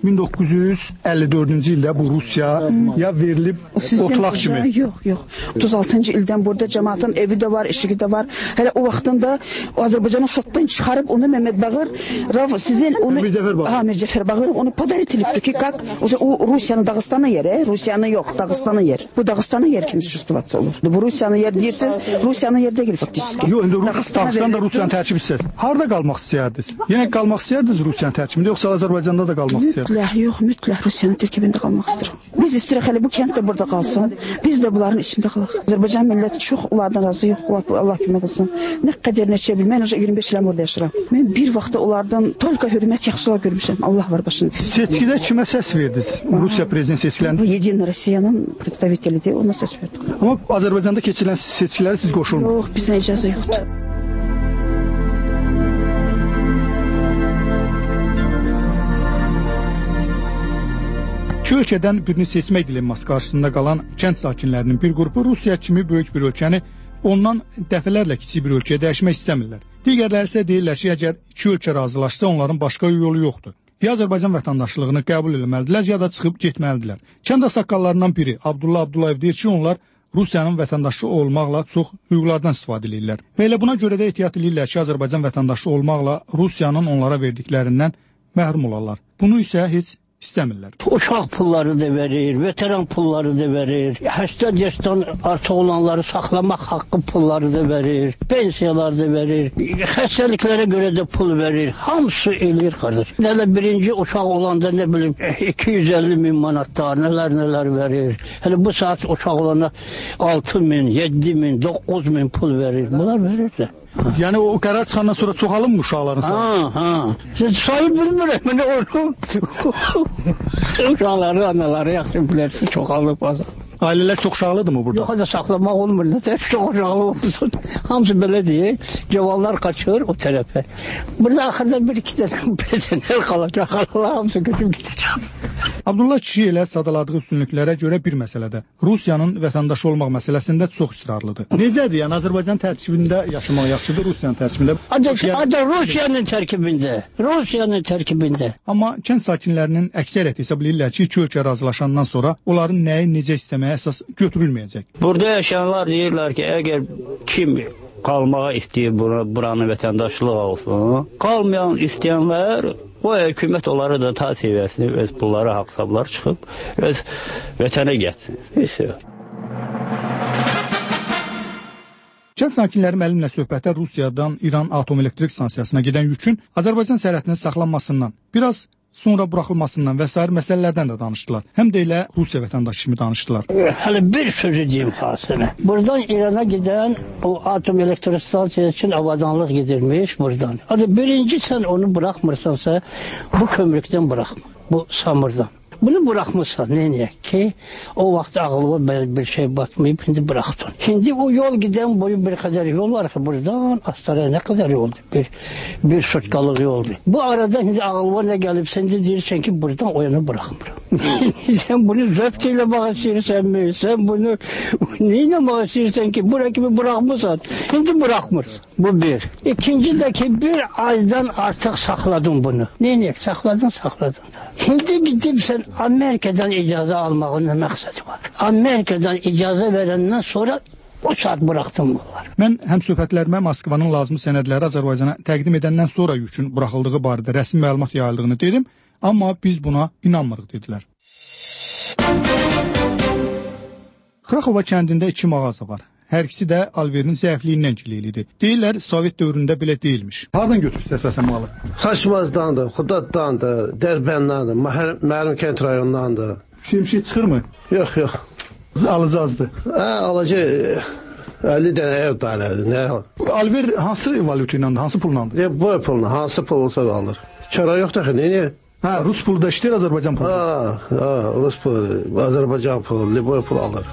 1954-cü ildə bu Rusiyaya verilib otlaq kimi. Yox. 36-cı ildən burada cəmaatın evi də var, işığı da var. Hələ o vaxtında Azərbaycanı şotdan çıxarıb onu Mehmet Bağır, sizin onu Mircəfər Bağır onu padarit edibdi ki, как уже o Rusiyanın Dağıstanı yeri, Rusiyanı yox, Dağıstanı yer. Bu Dağıstanı yer kimi sürüstüvatsa olur. Bu Rusiyanı yer deyirsiniz, Rusiyanı yer deyil faktiski. Yox, indi Dağıstan da Rusiyanın tərkib hissəsi. Harda qalmaq istəyirdiniz? Yenə qalmaq istəyirdiniz Rusiyanın tərkibində, yoxsa Azərbaycanda da qalmaq istəyirdiniz? Mütləq Rusiyanın tərkibində qalmaq istəyirəm. Biz istəyirik hələ bu kənd də burada qalsın. Biz də bunların içində qalaq. Azərbaycan milləti çox onlardan razı yox. Allah kömək olsun. Nə qədər neçə bil. Mən 25 il orada yaşayıram. Mən bir vaxtda onlardan tolka hörmət yaxşılar görmüşəm. Allah var başında. Seçkidə kimə səs verdiniz? Rusiya prezident seçkilərində. Bu Yedin Rusiyanın представителidir. Ona səs verdik. Amma Azərbaycanda keçirilən seçkilərə siz qoşulmursunuz. Yox, bizə icazə yoxdur. İki ölkədən birini seçmək dilemması qarşısında qalan kənd sakinlərinin bir qrupu Rusiya kimi böyük bir ölkəni ondan dəfələrlə kiçik bir ölkəyə dəyişmək istəmirlər. Digərləri isə deyirlər ki, əgər iki ölkə razılaşsa, onların başqa yolu yoxdur. Ya Azərbaycan vətəndaşlığını qəbul etməlidirlər, ya da çıxıb getməlidirlər. Kənd ağsaqqallarından biri Abdullah Abdullayev deyir ki, onlar Rusiyanın vətəndaşı olmaqla çox hüquqlardan istifadə edirlər. Və elə buna görə də ehtiyat edirlər ki, Azərbaycan vətəndaşı olmaqla Rusiyanın onlara verdiklərindən məhrum olarlar. Bunu isə heç istəmirlər. Uşaq pulları da verir, veteran pulları da verir, 80 yaşdan artıq olanları saxlamaq haqqı pulları da verir, pensiyalar da verir, xəstəliklərə görə də pul verir, hamısı eləyir qardaş. Nələ birinci uşaq olanda nə bilim 250 min manatlar, nələr verir. Hələ bu saat uşaq olana 6 min, 7 min, 9 min pul verir. Bunlar verirlər. Yəni o qərar çıxandan sonra çoxalınmı uşaqların sayı? Sayı bilmirəm, mən onu. Uşaqları, anaları yaxşı bilərsə çoxalıb azal. Ailələr çox uşaqlıdır mı burada? Yox, da saxlamaq olmur. Çox uşaqlı olsun. Hamısı belə deyir. Cavanlar qaçır o tərəfə. Burada axırda bir-iki dənə pensioner qalacaq. Hamısı götürüb gidəcək. Abdullah kişi elə sadaladığı üstünlüklərə görə bir məsələdə Rusiyanın vətəndaşı olmaq məsələsində çox israrlıdır. Necədir? Yəni Azərbaycan tərkibində yaşamaq yaxşıdır, Rusiyanın tərkibində? Ancaq Rusiyanın tərkibində. Amma kənd sakinlərinin əksəriyyəti hesab edirlər ki, iki ölkə razılaşandan sonra onların nəyi necə istəməyə əsas götürülməyəcək. Burada yaşayanlar deyirlər ki, əgər kim qalmağa istəyir buranın vətəndaşlığı olsun, qalmayan istəyənlər o hökumət onları da ta seviyəsini öz pulları, haqsablar çıxıb öz vətənə getsin. Kənd sakinləri müəllimlə söhbətdə Rusiyadan İran atom elektrik stansiyasına gedən yükün Azərbaycan sərhədinin saxlanmasından, biraz sonra buraxılmasından və sair məsələlərdən də danışdılar. Həm də elə Rusiya vətəndaşı kimi danışdılar. Hələ bir sözü deyim xasına. Buradan İrana gedən o atom elektrik stansiyası üçün avadanlıq gedirmiş buradan. Birinci sən onu buraxmırsansa, bu kömrükdən buraxma, bu samırdan. Bunu buraxmırsan, neyək ki, o vaxt ağlıma bir şey batmayıb, şimdi bıraxdın. Şimdi o yol gedən boyu bir qədər yol var ki, buradan Astaraya nə qədər yoldur? Bir sutkalıq yoldur. Bu arada şimdi ağlıma nə gəlib, sən də deyirsən ki, buradan o yana bıraxmıram. Sən bunu zöbt ilə bağışlayırsanmı? Sən bunu neyle bağışlayırsan ki, bura kimi bıraxmırsan? Şimdi bıraxmırsan. Bu bir. İkinci də ki, bir aydan artıq saxladın bunu. Neyək? Saxladın da. Şimdi gidib sən Amerika'dan icazə almağın nə məqsədi var? Amerika'dan icazə verəndən sonra o saat bıraxdım bunlar. Mən həm söhbətlərimə Moskvanın lazımı sənədləri Azərbaycana təqdim edəndən sonra yükün buraxıldığı barədə rəsmi məlumat yayıldığını dedim, amma biz buna inanmırıq dedilər. Xraxova kəndində 2 mağaza var. Hər ikisi də alverinin zəifliyindən gileylidir. Deyirlər, Sovet dövründə belə deyilmiş. Hardan götürsün əsasən malı? Xaçmazdandır, Xudaddandır, Dərbəndandır, Mərim kənd rayonundandır. Şimşi çıxır mı? Yox. Alıcı azdır. Alıcı 50 dənə ev dairədir. Alver hansı valyuta ilə, hansı pulla? Boy pulla, hansı pul olsa alır. Çara yox da ki, Hə, Rus pulu da işləyir, Azərbaycan pulu. Rus pulu, Azərbaycan pulu, Liboy pulu alır.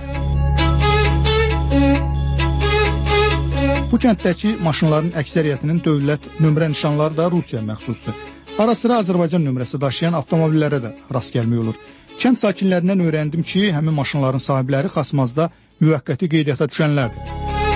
Bu kənddəki maşınların əksəriyyətinin dövlət nömrə nişanları da Rusiyaya məxsusdur. Ara sıra Azərbaycan nömrəsi daşıyan avtomobillərə də rast gəlmək olur. Kənd sakinlərindən öyrəndim ki, həmin maşınların sahibləri Xaçmazda müvəqqəti qeydiyyata düşənlərdir.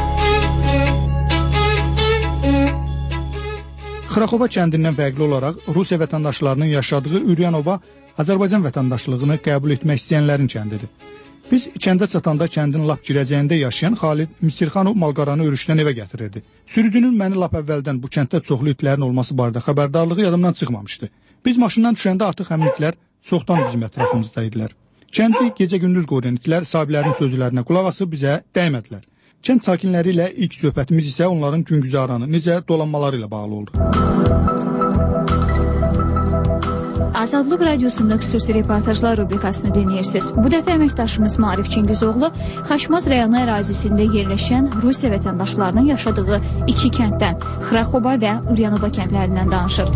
Xraxova kəndindən fərqli olaraq Rusiya vətəndaşlarının yaşadığı Üryanova Azərbaycan vətəndaşlığını qəbul etmək istəyənlərin kəndidir. Biz kəndə çatanda kəndin lap girəcəyində yaşayan Xalid Misirxanov malqaranı örüşdən evə gətirirdi. Sürücünün məni lap əvvəldən bu kənddə çoxlu itlərin olması barədə xəbərdarlığı yadımdan çıxmamışdı. Biz maşından düşəndə artıq həmin itlər çoxdan bizim ətrafımızda idilər. Kəndi gecə-gündüz qoruyan itlər sahiblərinin sözlərinə qulaq asıb bizə dəymədilər. Kənd sakinləri ilə ilk söhbətimiz isə onların güngüzaranı, necə dolanmaları ilə bağlı oldu. Azadlıq Radiosunda xüsusi reportajlar rubrikasını dinləyirsiniz. Bu dəfə əməkdaşımız Maarif Çingizoğlu Xaçmaz rayonu ərazisində yerləşən Rusiya vətəndaşlarının yaşadığı 2 kənddən, Xraxova və Üryanova kəndlərindən danışır.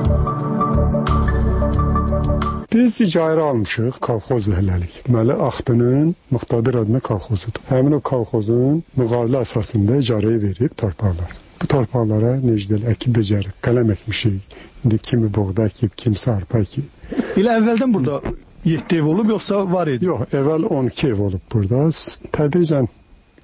Biz icarə almışıq kolxoz hələlik. Deməli, Axtının Muxtadır adına kolxozudur. Həmin o kolxozun müqavilə əsasında icarəyə verib torpaqlar. Bu torpaqlara necə əkib becərib, qələm əkmişik. İndi kimi buğda əkib, kimsə arpa əkib. Elə əvvəldən burada 7 ev olub, yoxsa var idi? Yox, əvvəl 12 ev olub burada. Tədricən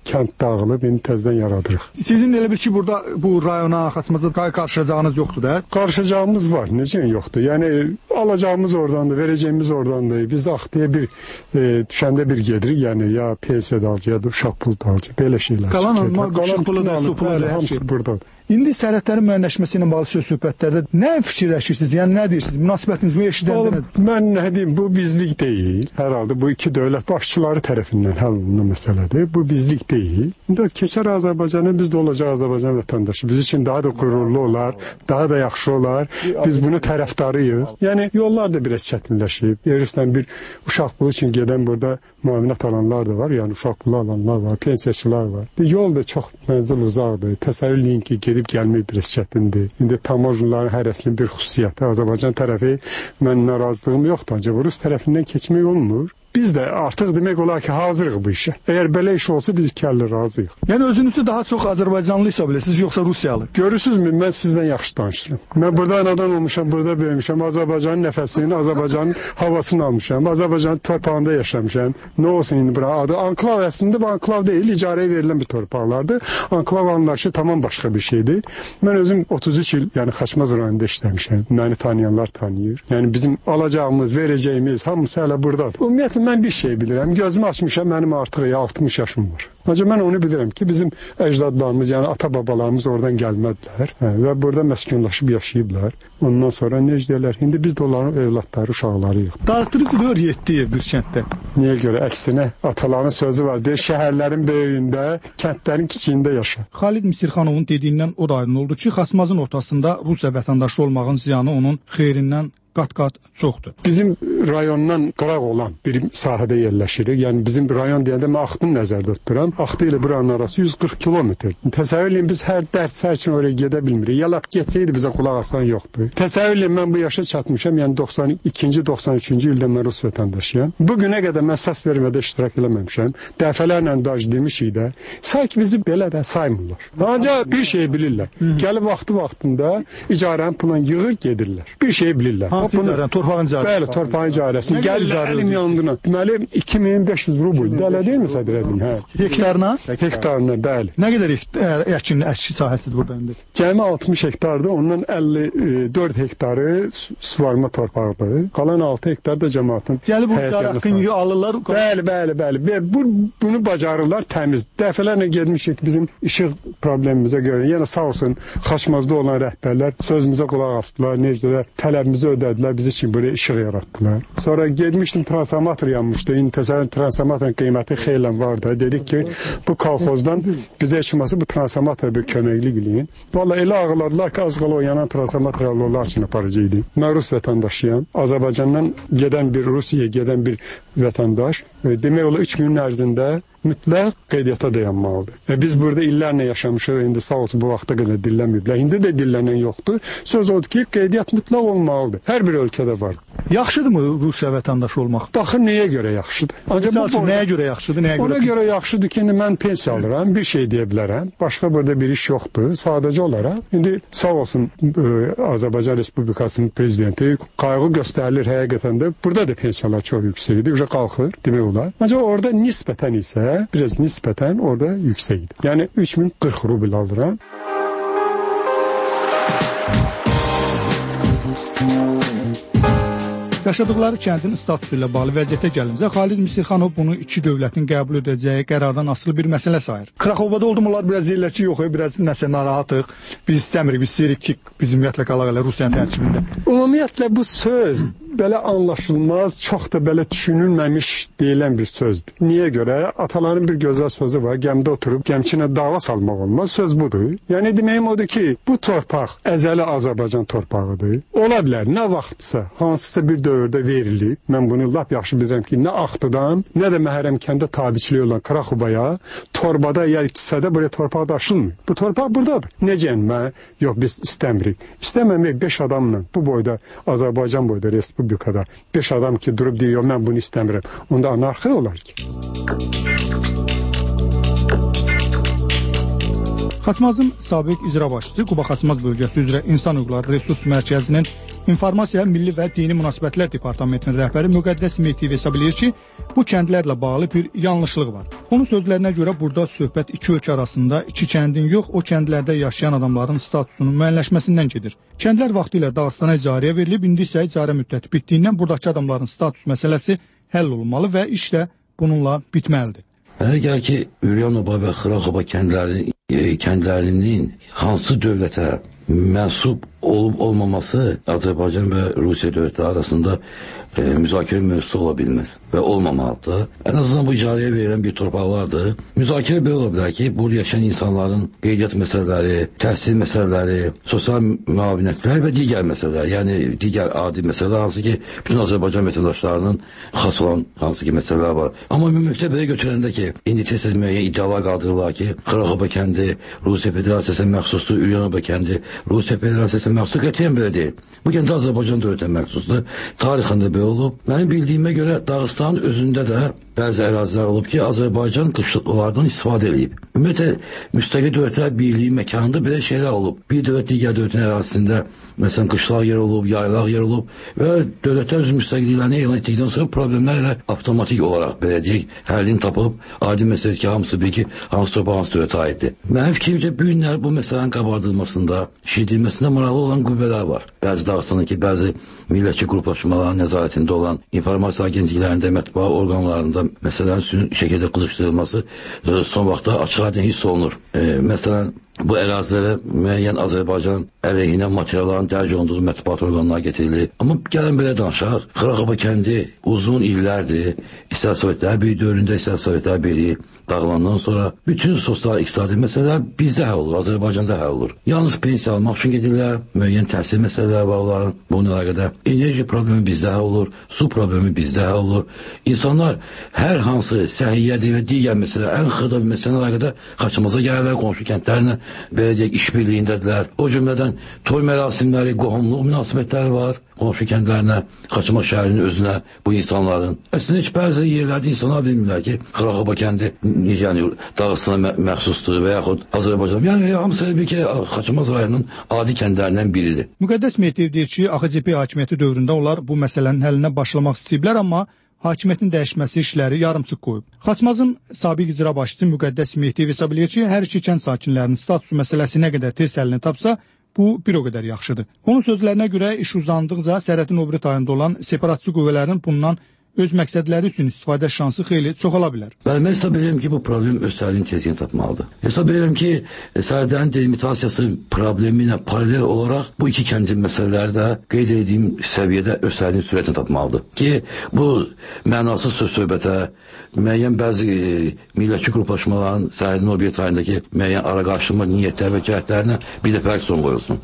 kənd dağılıb, indi təzədən yaradırıq. Sizin elə bil ki, burada bu rayona, Xaçmaza qarışacağınız yoxdur da? Qarışacağımız var, necə yoxdur? Yəni alacağımız oradandır, verəcəyimiz oradandır. Biz Axtıya bir düşəndə bir gedirik, yəni ya pensiya dalcı, ya da uşaq pulu dalcı, belə şeylər. Qalan uşaq pulu da, su pulu da, hamısı buradadır. İndi sərhədlərin müəyyənləşməsi ilə bağlı söhbətlərdə nə fikirləşirsiniz? Yəni nə deyirsiniz? Münasibətiniz bu eşidəndə nədir? Mən nə deyim, bu bizlik deyil. Hər halda bu iki dövlət başçıları tərəfindən həll olunan məsələdir. Bu bizlik deyil. İndi keçər Azərbaycanı, biz də olacaq Azərbaycan vətəndaşı. Biz üçün daha da qürurlu olar, daha da yaxşı olar. Biz bunu tərəfdarıyıq. Yəni yollar da biraz çətinləşib. Yerifdən bir uşaq pulu üçün gedən burada müavinət alanlar da var. Yəni uşaq pulu alanlar var, pensiyaçılar var. Yol da çox mənzil uzaqdır. Təsəvvür eləyin ki, gedib gəlmək biraz çətindir. İndi tamojnların hərəsinin bir xüsusiyyəti. Azərbaycan tərəfi mən narazılığım yoxdur. Ancaq Rus tərəfindən keçmək olmur. Biz də artıq demək olar ki, hazırıq bu işə. Əgər belə iş olsa biz kəlli razıyıq. Yəni özünüzü daha çox Azərbaycanlı hesab edirsiniz, yoxsa Rusiyalı? Görürsünüzmü, mən sizdən yaxşı danışıram. Mən burada anadan olmuşam, burada böyümüşəm. Azərbaycanın nəfəsini, Azərbaycanın havasını almışam. Azərbaycanın torpağında yaşamışam. Nə olsun indi bura adı? Anklav əslində bu anklav deyil, icarəyə verilən bir torpaqlardır. Anklav anlayışı tamam başqa bir şeydir. Mən özüm 33 il, yəni Xaçmaz rayonunda işləmişəm. Məni tanıyanlar tanıyır. Yəni bizim alacağımız, verəcəyimiz hamısı hələ buradadır. Ümumiyyətlə mən bir şey bilirəm. Gözümü açmışam, mənim artıq 60 yaşım var. Ancaq mən onu bilirəm ki, bizim əcdadlarımız, yəni ata-babalarımız oradan gəlmədilər və burada məskunlaşıb yaşayıblar. Ondan sonra necə deyirlər, indi biz də onların övladları, uşaqlarıyıq. Darıxdırıcı deyir 7 ev bir kənddə. Niyə görə? Əksinə, ataların sözü var. Deyir, şəhərlərin böyüyündə, kəndlərin kiçiyində yaşa. Xalid Misirxanovun dediyindən o da aydın oldu ki, Xaçmazın ortasında Rusiya vətəndaşı olmağın ziyanı onun xeyrindən qat-qat çoxdur. Bizim rayondan qıraq olan bir sahədə yerləşirik. Yəni bizim rayon deyəndə mən Axtını nəzərdə tuturam. Axtı ilə buranın arası 140 kilometr. Təsəvvür edin, biz hər dərd sər üçün oraya gedə bilmirik. Ya lap getsəydi bizə qulaq asan yoxdur. Təsəvvür edin, mən bu yaşa çatmışam. Yəni 92-ci, 93-cü ildə mən Rus vətəndaşıyam. Bu günə qədər mən səs vermədə iştirak eləməmişəm. Dəfələrlə daj demişik də. Sanki bizi belə də saymırlar. Ancaq bir şey bilirlər. Gəlib vaxtında icarənin pulunu yığır gedirlər. Bir şey bilirlər. Torpağın icarəsi. Bəli, torpağın icarəsi. Gəlirlər əlim yanına. Deməli 2500 rubl. Dələ deyilmi Sədr əmin? Hə. Hektarına? Hektarına, bəli. Nə qədər əkin sahəsidir burada indi? Cəmi 60 hektardır. Ondan 54 hektarı suvarma torpağıdır. Qalan 6 hektar da cəmaatın. Gəlib bu haqqını alırlar. Bəli. Bunu bacarırlar təmiz. Dəfələrlə getmişik bizim işıq problemimizə görə. Yəni sağ olsun Xaçmazda olan rəhbərlər sözümüzə qulaq asdılar. Necə tələbimizi ödədilər. Biz için buraya ışık yarattılar. Sonra gelmiştim, transformator yanmıştı. İndi təsəvvür transformatorun qiyməti xeyli vardı. Dedik ki, bu kolxozdan bizə çıxması bu transformator bir köməklik eləyin. Vallahi elə ağladılar ki, az qala o yanan transformator Allah üçün aparacaqdı. Mən Rus vətəndaşıyam. Azərbaycandan gedən bir Rusiyaya gedən bir vətəndaş demək olar 3 günün ərzində mütləq qeydiyyata dayanmalıdır. Biz burada illərlə yaşamışıq, indi sağ olsun bu vaxta qədər dillənməyiblər. İndi də dillənən yoxdur. Söz odur ki, qeydiyyat mütləq olmalıdır. Hər bir ölkədə var. Yaxşıdırmı Rusiya vətəndaşı olmaq? Baxın, nəyə görə yaxşıdır? Ancaq nəyə görə yaxşıdır? Ona görə yaxşıdır ki, indi mən pensiya alıram, bir şey deyə bilərəm. Başqa burada bir iş yoxdur. Sadəcə olaraq, indi sağ olsun Azərbaycan Respublikasının prezidenti qayğı göstərilir həqiqətən də. Burada da pensiyalar çox yüksəkdir. Uca qalxır, demək olar. Ancaq orada nisbətən isə biraz nisbətən orada yüksəkdir. Yəni 3040 rubl alıram. Yaşadıkları kəndin statusu ilə bağlı vəziyyətə gəlincə, Xalid Misirxanov bunu iki dövlətin qəbul edəcəyi qərardan asılı bir məsələ sayır. Krakovada oldum, onlar biraz deyirlər ki, yox, biraz nəsə narahatıq, biz istəmirik, biz istəyirik ki, bizim ümumiyyətlə qalaq elə Rusiyanın tərkibində. Ümumiyyətlə bu söz belə anlaşılmaz, çox da belə düşünülməmiş deyilən bir sözdür. Niyə görə? Ataların bir gözəl sözü var, gəmdə oturub gəmçinə dava salmaq olmaz, söz budur. Yəni deməyim odur ki, bu torpaq əzəli Azərbaycan torpağıdır. Ola bilər, nə vaxtsa, hansısa bir dövrdə verilib, mən bunu lap yaxşı bilirəm ki, nə Axtıdan, nə də Məhərrəm kəndə tabiçiliyi olan Kraxubaya, torbada ya kisədə buraya torpaq daşınmır. Bu torpaq buradadır. Necə mən? Yox, biz istəmirik. İstəməmək 5 adamla bu boyda, Azərbaycan boyda Respublikada 5 adam ki, durub deyir, mən bunu istəmirəm. Onda anarxiya olar ki. Xaçmazın sabiq icra başçısı Quba Xaçmaz bölgəsi üzrə İnsan Hüquqları Resurs Mərkəzinin İnformasiya, Milli və Dini Münasibətlər Departamentinin rəhbəri Müqəddəs Mehdiyev hesab edir ki, bu kəndlərlə bağlı bir yanlışlıq var. Onun sözlərinə görə burada söhbət iki ölkə arasında iki kəndin yox, o kəndlərdə yaşayan adamların statusunun müəyyənləşməsindən gedir. Kəndlər vaxtilə Dağıstana icarəyə verilib, indi isə icarə müddəti bitdiyindən buradakı adamların status məsələsi həll olunmalı və iş də bununla bitməlidir. Əgər ki, Üryanova və Xıraxoba kəndlərinin hansı dövlətə mənsub olub-olmaması Azərbaycan və Rusiya dövlətləri arasında müzakirə mövzusu ola bilməz və olmamalıdır. Ən azından bu icarəyə verilən bir torpaqlardır. Müzakirə belə ola bilər ki, burada yaşayan insanların qeydiyyat məsələləri, təhsil məsələləri, sosial müavinətlər və digər məsələlər, yəni digər adi məsələlər, hansı ki, bütün Azərbaycan vətəndaşlarının xas olan hansı ki, məsələlər var. Amma ümumilikdə belə götürəndə ki, indi tez-tez müəyyən iddialar qaldırırlar ki, Xıraxoba kəndi Rusiya Federasiyasına məxsusdur, Üryanova kəndi Rusiya Federasiyasına məxsusdur, qətiyyən belə deyil. Bu kəndi Azərbaycan dövlətə məxsusdur. Tarixində belə olub. Mənim bildiyimə görə Dağıstanın özündə də bəzi ərazilər olub ki, Azərbaycan qışlıqlardan istifadə edib. Ümumiyyətlə, müstəqil dövlətlər birliyi məkanında belə şeylər olub. Bir dövlət digər dövlətin ərazisində, məsələn, qışlaq yer olub, yaylaq yer olub və dövlətlər öz müstəqilliklərini elan etdikdən sonra problemlərlə avtomatik olaraq, belə deyək, həllini tapıb, adi məsələdir ki, hamısı bil ki, hansı torpaq, hansı dövlətə aiddir. Mənim fikrimcə, bu günlər bu məsələnin qabardılmasında, şişirdilməsində maraqlı olan qüvvələr var. Bəzi Dağıstandakı, bəzi millətçi qruplaşmaların nəzarətində olan informasiya agentliklərində, mətbuat orqanlarında məsələnin sünün şəkildə qızışdırılması son vaxtda açıq-aydın hiss olunur. Məsələn, bu ərazilərə müəyyən Azərbaycan əleyhinə materialların dərc olunduğu mətbuat orqanlarına getirilir. Amma gələn belə danışaq, Xıraxoba kəndi uzun illərdir, İstər Sovetlər Birliyi dövründə, İstər Sovetlər Birliyi dağılandan sonra bütün sosial-iqtisadi məsələlər bizdə həll olur, Azərbaycanda həll olur. Yalnız pensiya almaq üçün gedirlər, müəyyən təhsil məsələləri var onların, bununla əlaqədar enerji problemi bizdə həll olur, su problemi bizdə həll olur. İnsanlar hər hansı səhiyyədir və digər məsələ, ən xırda bir məsələyə əlaqədar Xaçmaza gəlirlər, qonşu kəndlərlə belə deyək, işbirliyindədirlər. O cümlədən toy mərasimləri, qohumluq münasibətləri var. Qonşu kəndlərinə, Xaçmaz şəhərinin özünə bu insanların. Əslində heç bəzi yerlərdə insanlar bilmirlər ki, Xıraxoba kəndi yəni Dağıstana məxsusdur və yaxud Azərbaycan. Yəni hamısı bir ki, Xaçmaz rayonunun adi kəndlərindən biridir. Müqəddəs Mehdiyev deyir ki, AXCP hakimiyyəti dövründə onlar bu məsələnin həllinə başlamaq istəyiblər, amma hakimiyyətin dəyişməsi işləri yarımçıq qoyub. Xaçmazın sabiq icra başçısı Müqəddəs Mehdiyev hesab edir ki, hər iki kənd sakinlərinin statusu məsələsi nə qədər tez həllini tapsa, bu bir o qədər yaxşıdır. Onun sözlərinə görə iş uzandıqca sərhədin o biri tayında olan separatçı qüvvələrin bundan öz məqsədləri üçün istifadə şansı xeyli çoxala bilər. Mən hesab edirəm ki, bu problem öz həllini tezliyin tapmalıdır. Hesab edirəm ki, sərhədlərin delimitasiyası problemi ilə paralel olaraq bu iki kəndin məsələləri də qeyd edildiyim səviyyədə öz həllini sürətini tapmalıdır. Ki, bu mənasız söz-söhbətə, müəyyən bəzi millətçi qruplaşmaların sərhədin o bir tayındakı müəyyən araqarşılma niyyətlər və cəhdlərinə bir dəfə son qoyulsun.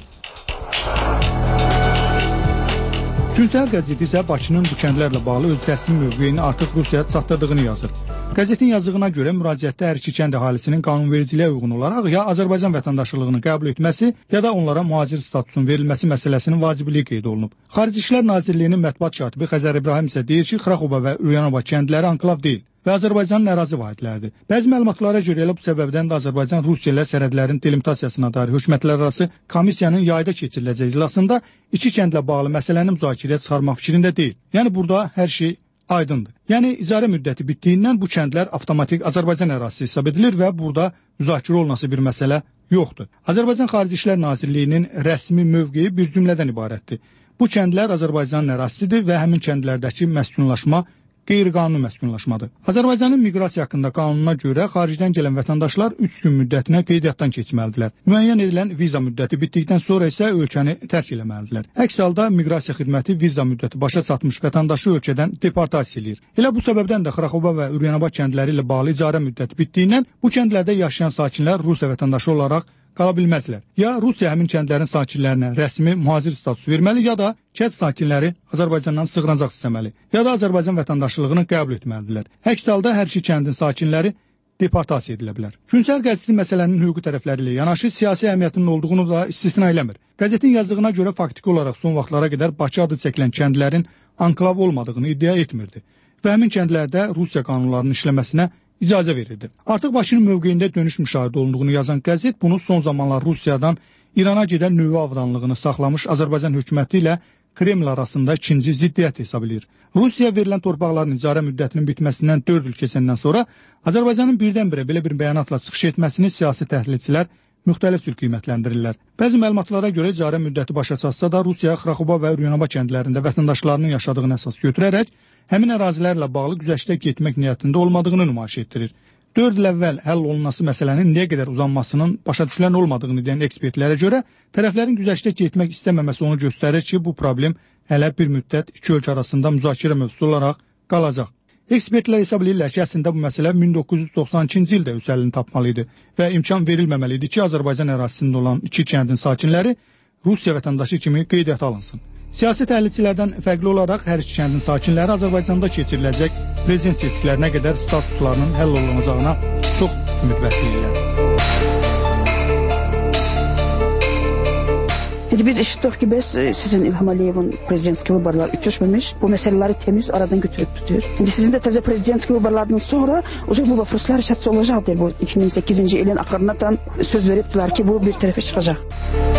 Günsəhər qəzeti isə Bakının bu kəndlərlə bağlı öz təslim mövqeyini artıq Rusiyaya çatdırdığını yazır. Qəzetin yazdığına görə müraciətdə hər iki kənd əhalisinin qanunvericiliyə uyğun olaraq ya Azərbaycan vətəndaşlığını qəbul etməsi, ya da onlara mühacir statusunun verilməsi məsələsinin vacibliyi qeyd olunub. Xarici İşlər Nazirliyinin mətbuat katibi Xəzər İbrahim isə deyir ki, Xıraxoba və Üryanova kəndləri anklav deyil və Azərbaycanın ərazi vahidləridir. Bəzi məlumatlara görə elə bu səbəbdən də Azərbaycan Rusiya ilə sərhədlərin delimitasiyasına dair hökumətlərarası komissiyanın yayda keçiriləcək iclasında iki kəndlə bağlı məsələni müzakirəyə çıxarmaq fikrində deyil. Yəni burada hər şey aydındır. Yəni icarə müddəti bitdiyindən bu kəndlər avtomatik Azərbaycan ərazisi hesab edilir və burada müzakirə olunası bir məsələ yoxdur. Azərbaycan Xarici İşlər Nazirliyinin rəsmi mövqeyi bir cümlədən ibarətdir. Bu kəndlər Azərbaycanın ərazisidir və həmin kəndlərdəki məskunlaşma qeyri-qanuni məskunlaşmadır. Azərbaycanın miqrasiya haqqında qanununa görə xaricdən gələn vətəndaşlar 3 gün müddətinə qeydiyyatdan keçməlidirlər. Müəyyən edilən viza müddəti bitdikdən sonra isə ölkəni tərk etməlidirlər. Əks halda miqrasiya xidməti viza müddəti başa çatmış vətəndaşı ölkədən deportasiya edir. Elə bu səbəbdən də Xıraxoba və Üryanova kəndləri ilə bağlı icarə müddəti bitdiyindən bu kəndlərdə yaşayan sakinlər Rusiya vətəndaşı olaraq qala bilməzlər. Ya Rusiya həmin kəndlərin sakinlərinə rəsmi mühacir statusu verməli, ya da kənd sakinləri Azərbaycandan sığınacaq istəməli, ya da Azərbaycan vətəndaşlığını qəbul etməlidirlər. Əks halda hər iki kəndin sakinləri deportasiya edilə bilər. Günsəhər qəzeti məsələnin hüquqi tərəfləri ilə yanaşı siyasi əhəmiyyətinin olduğunu da istisna eləmir. Qəzetin yazdığına görə faktiki olaraq son vaxtlara qədər Bakı adı çəkilən kəndlərin anklav olmadığını iddia etmirdi və həmin kəndlərdə Rusiya qanunlarının işləməsinə icazə verirdi. Artıq Bakının mövqeyində dönüş müşahidə olunduğunu yazan qəzet bunu son zamanlar Rusiyadan İrana gedən nüvə avdanlığını saxlamış Azərbaycan hökuməti ilə Kreml arasında ikinci ziddiyyət hesab edir. Rusiya verilən torpaqların icarə müddətinin bitməsindən 4 il keçəndən sonra Azərbaycanın birdən-birə belə bir bəyanatla çıxış etməsini siyasi təhlilçilər müxtəlif cür qiymətləndirirlər. Bəzi məlumatlara görə icarə müddəti başa çatsa da Rusiya Xraxoba və Üryanova kəndlərində vətəndaşlarının yaşadığını əsas götürərək həmin ərazilərlə bağlı güzəştə getmək niyyətində olmadığını nümayiş etdirir. 4 il əvvəl həll olunması məsələnin niyə qədər uzanmasının başa düşülən olmadığını deyən ekspertlərə görə tərəflərin güzəştə getmək istəməməsi onu göstərir ki, bu problem hələ bir müddət iki ölkə arasında müzakirə mövzusu olaraq qalacaq. Ekspertlər hesab edirlər ki, əslində bu məsələ 1992-ci ildə öz həllini tapmalı idi və imkan verilməməli idi ki, Azərbaycan ərazisində olan iki kəndin sakinləri Rusiya vətəndaşı kimi qeydiyyata alınsın. Siyasi təhlilçilərdən fərqli olaraq hər iki kəndin sakinləri Azərbaycanda keçiriləcək prezident seçkilərinə qədər statuslarının həll olunacağına çox ümid bəsləyirlər. Biz eşitdik ki, bəs sizin İlham Aliyevin prezidentski vəbarları uçuşmamış, bu məsələləri temiz aradan götürüb tutur. İndi sizin də təzə prezidentski vəbarlardan sonra bu vəproslar şəhətçi olacaq deyil. Bu 2008-ci ilin axırına tam söz veribdilər ki, bu bir tərəfə çıxacaq.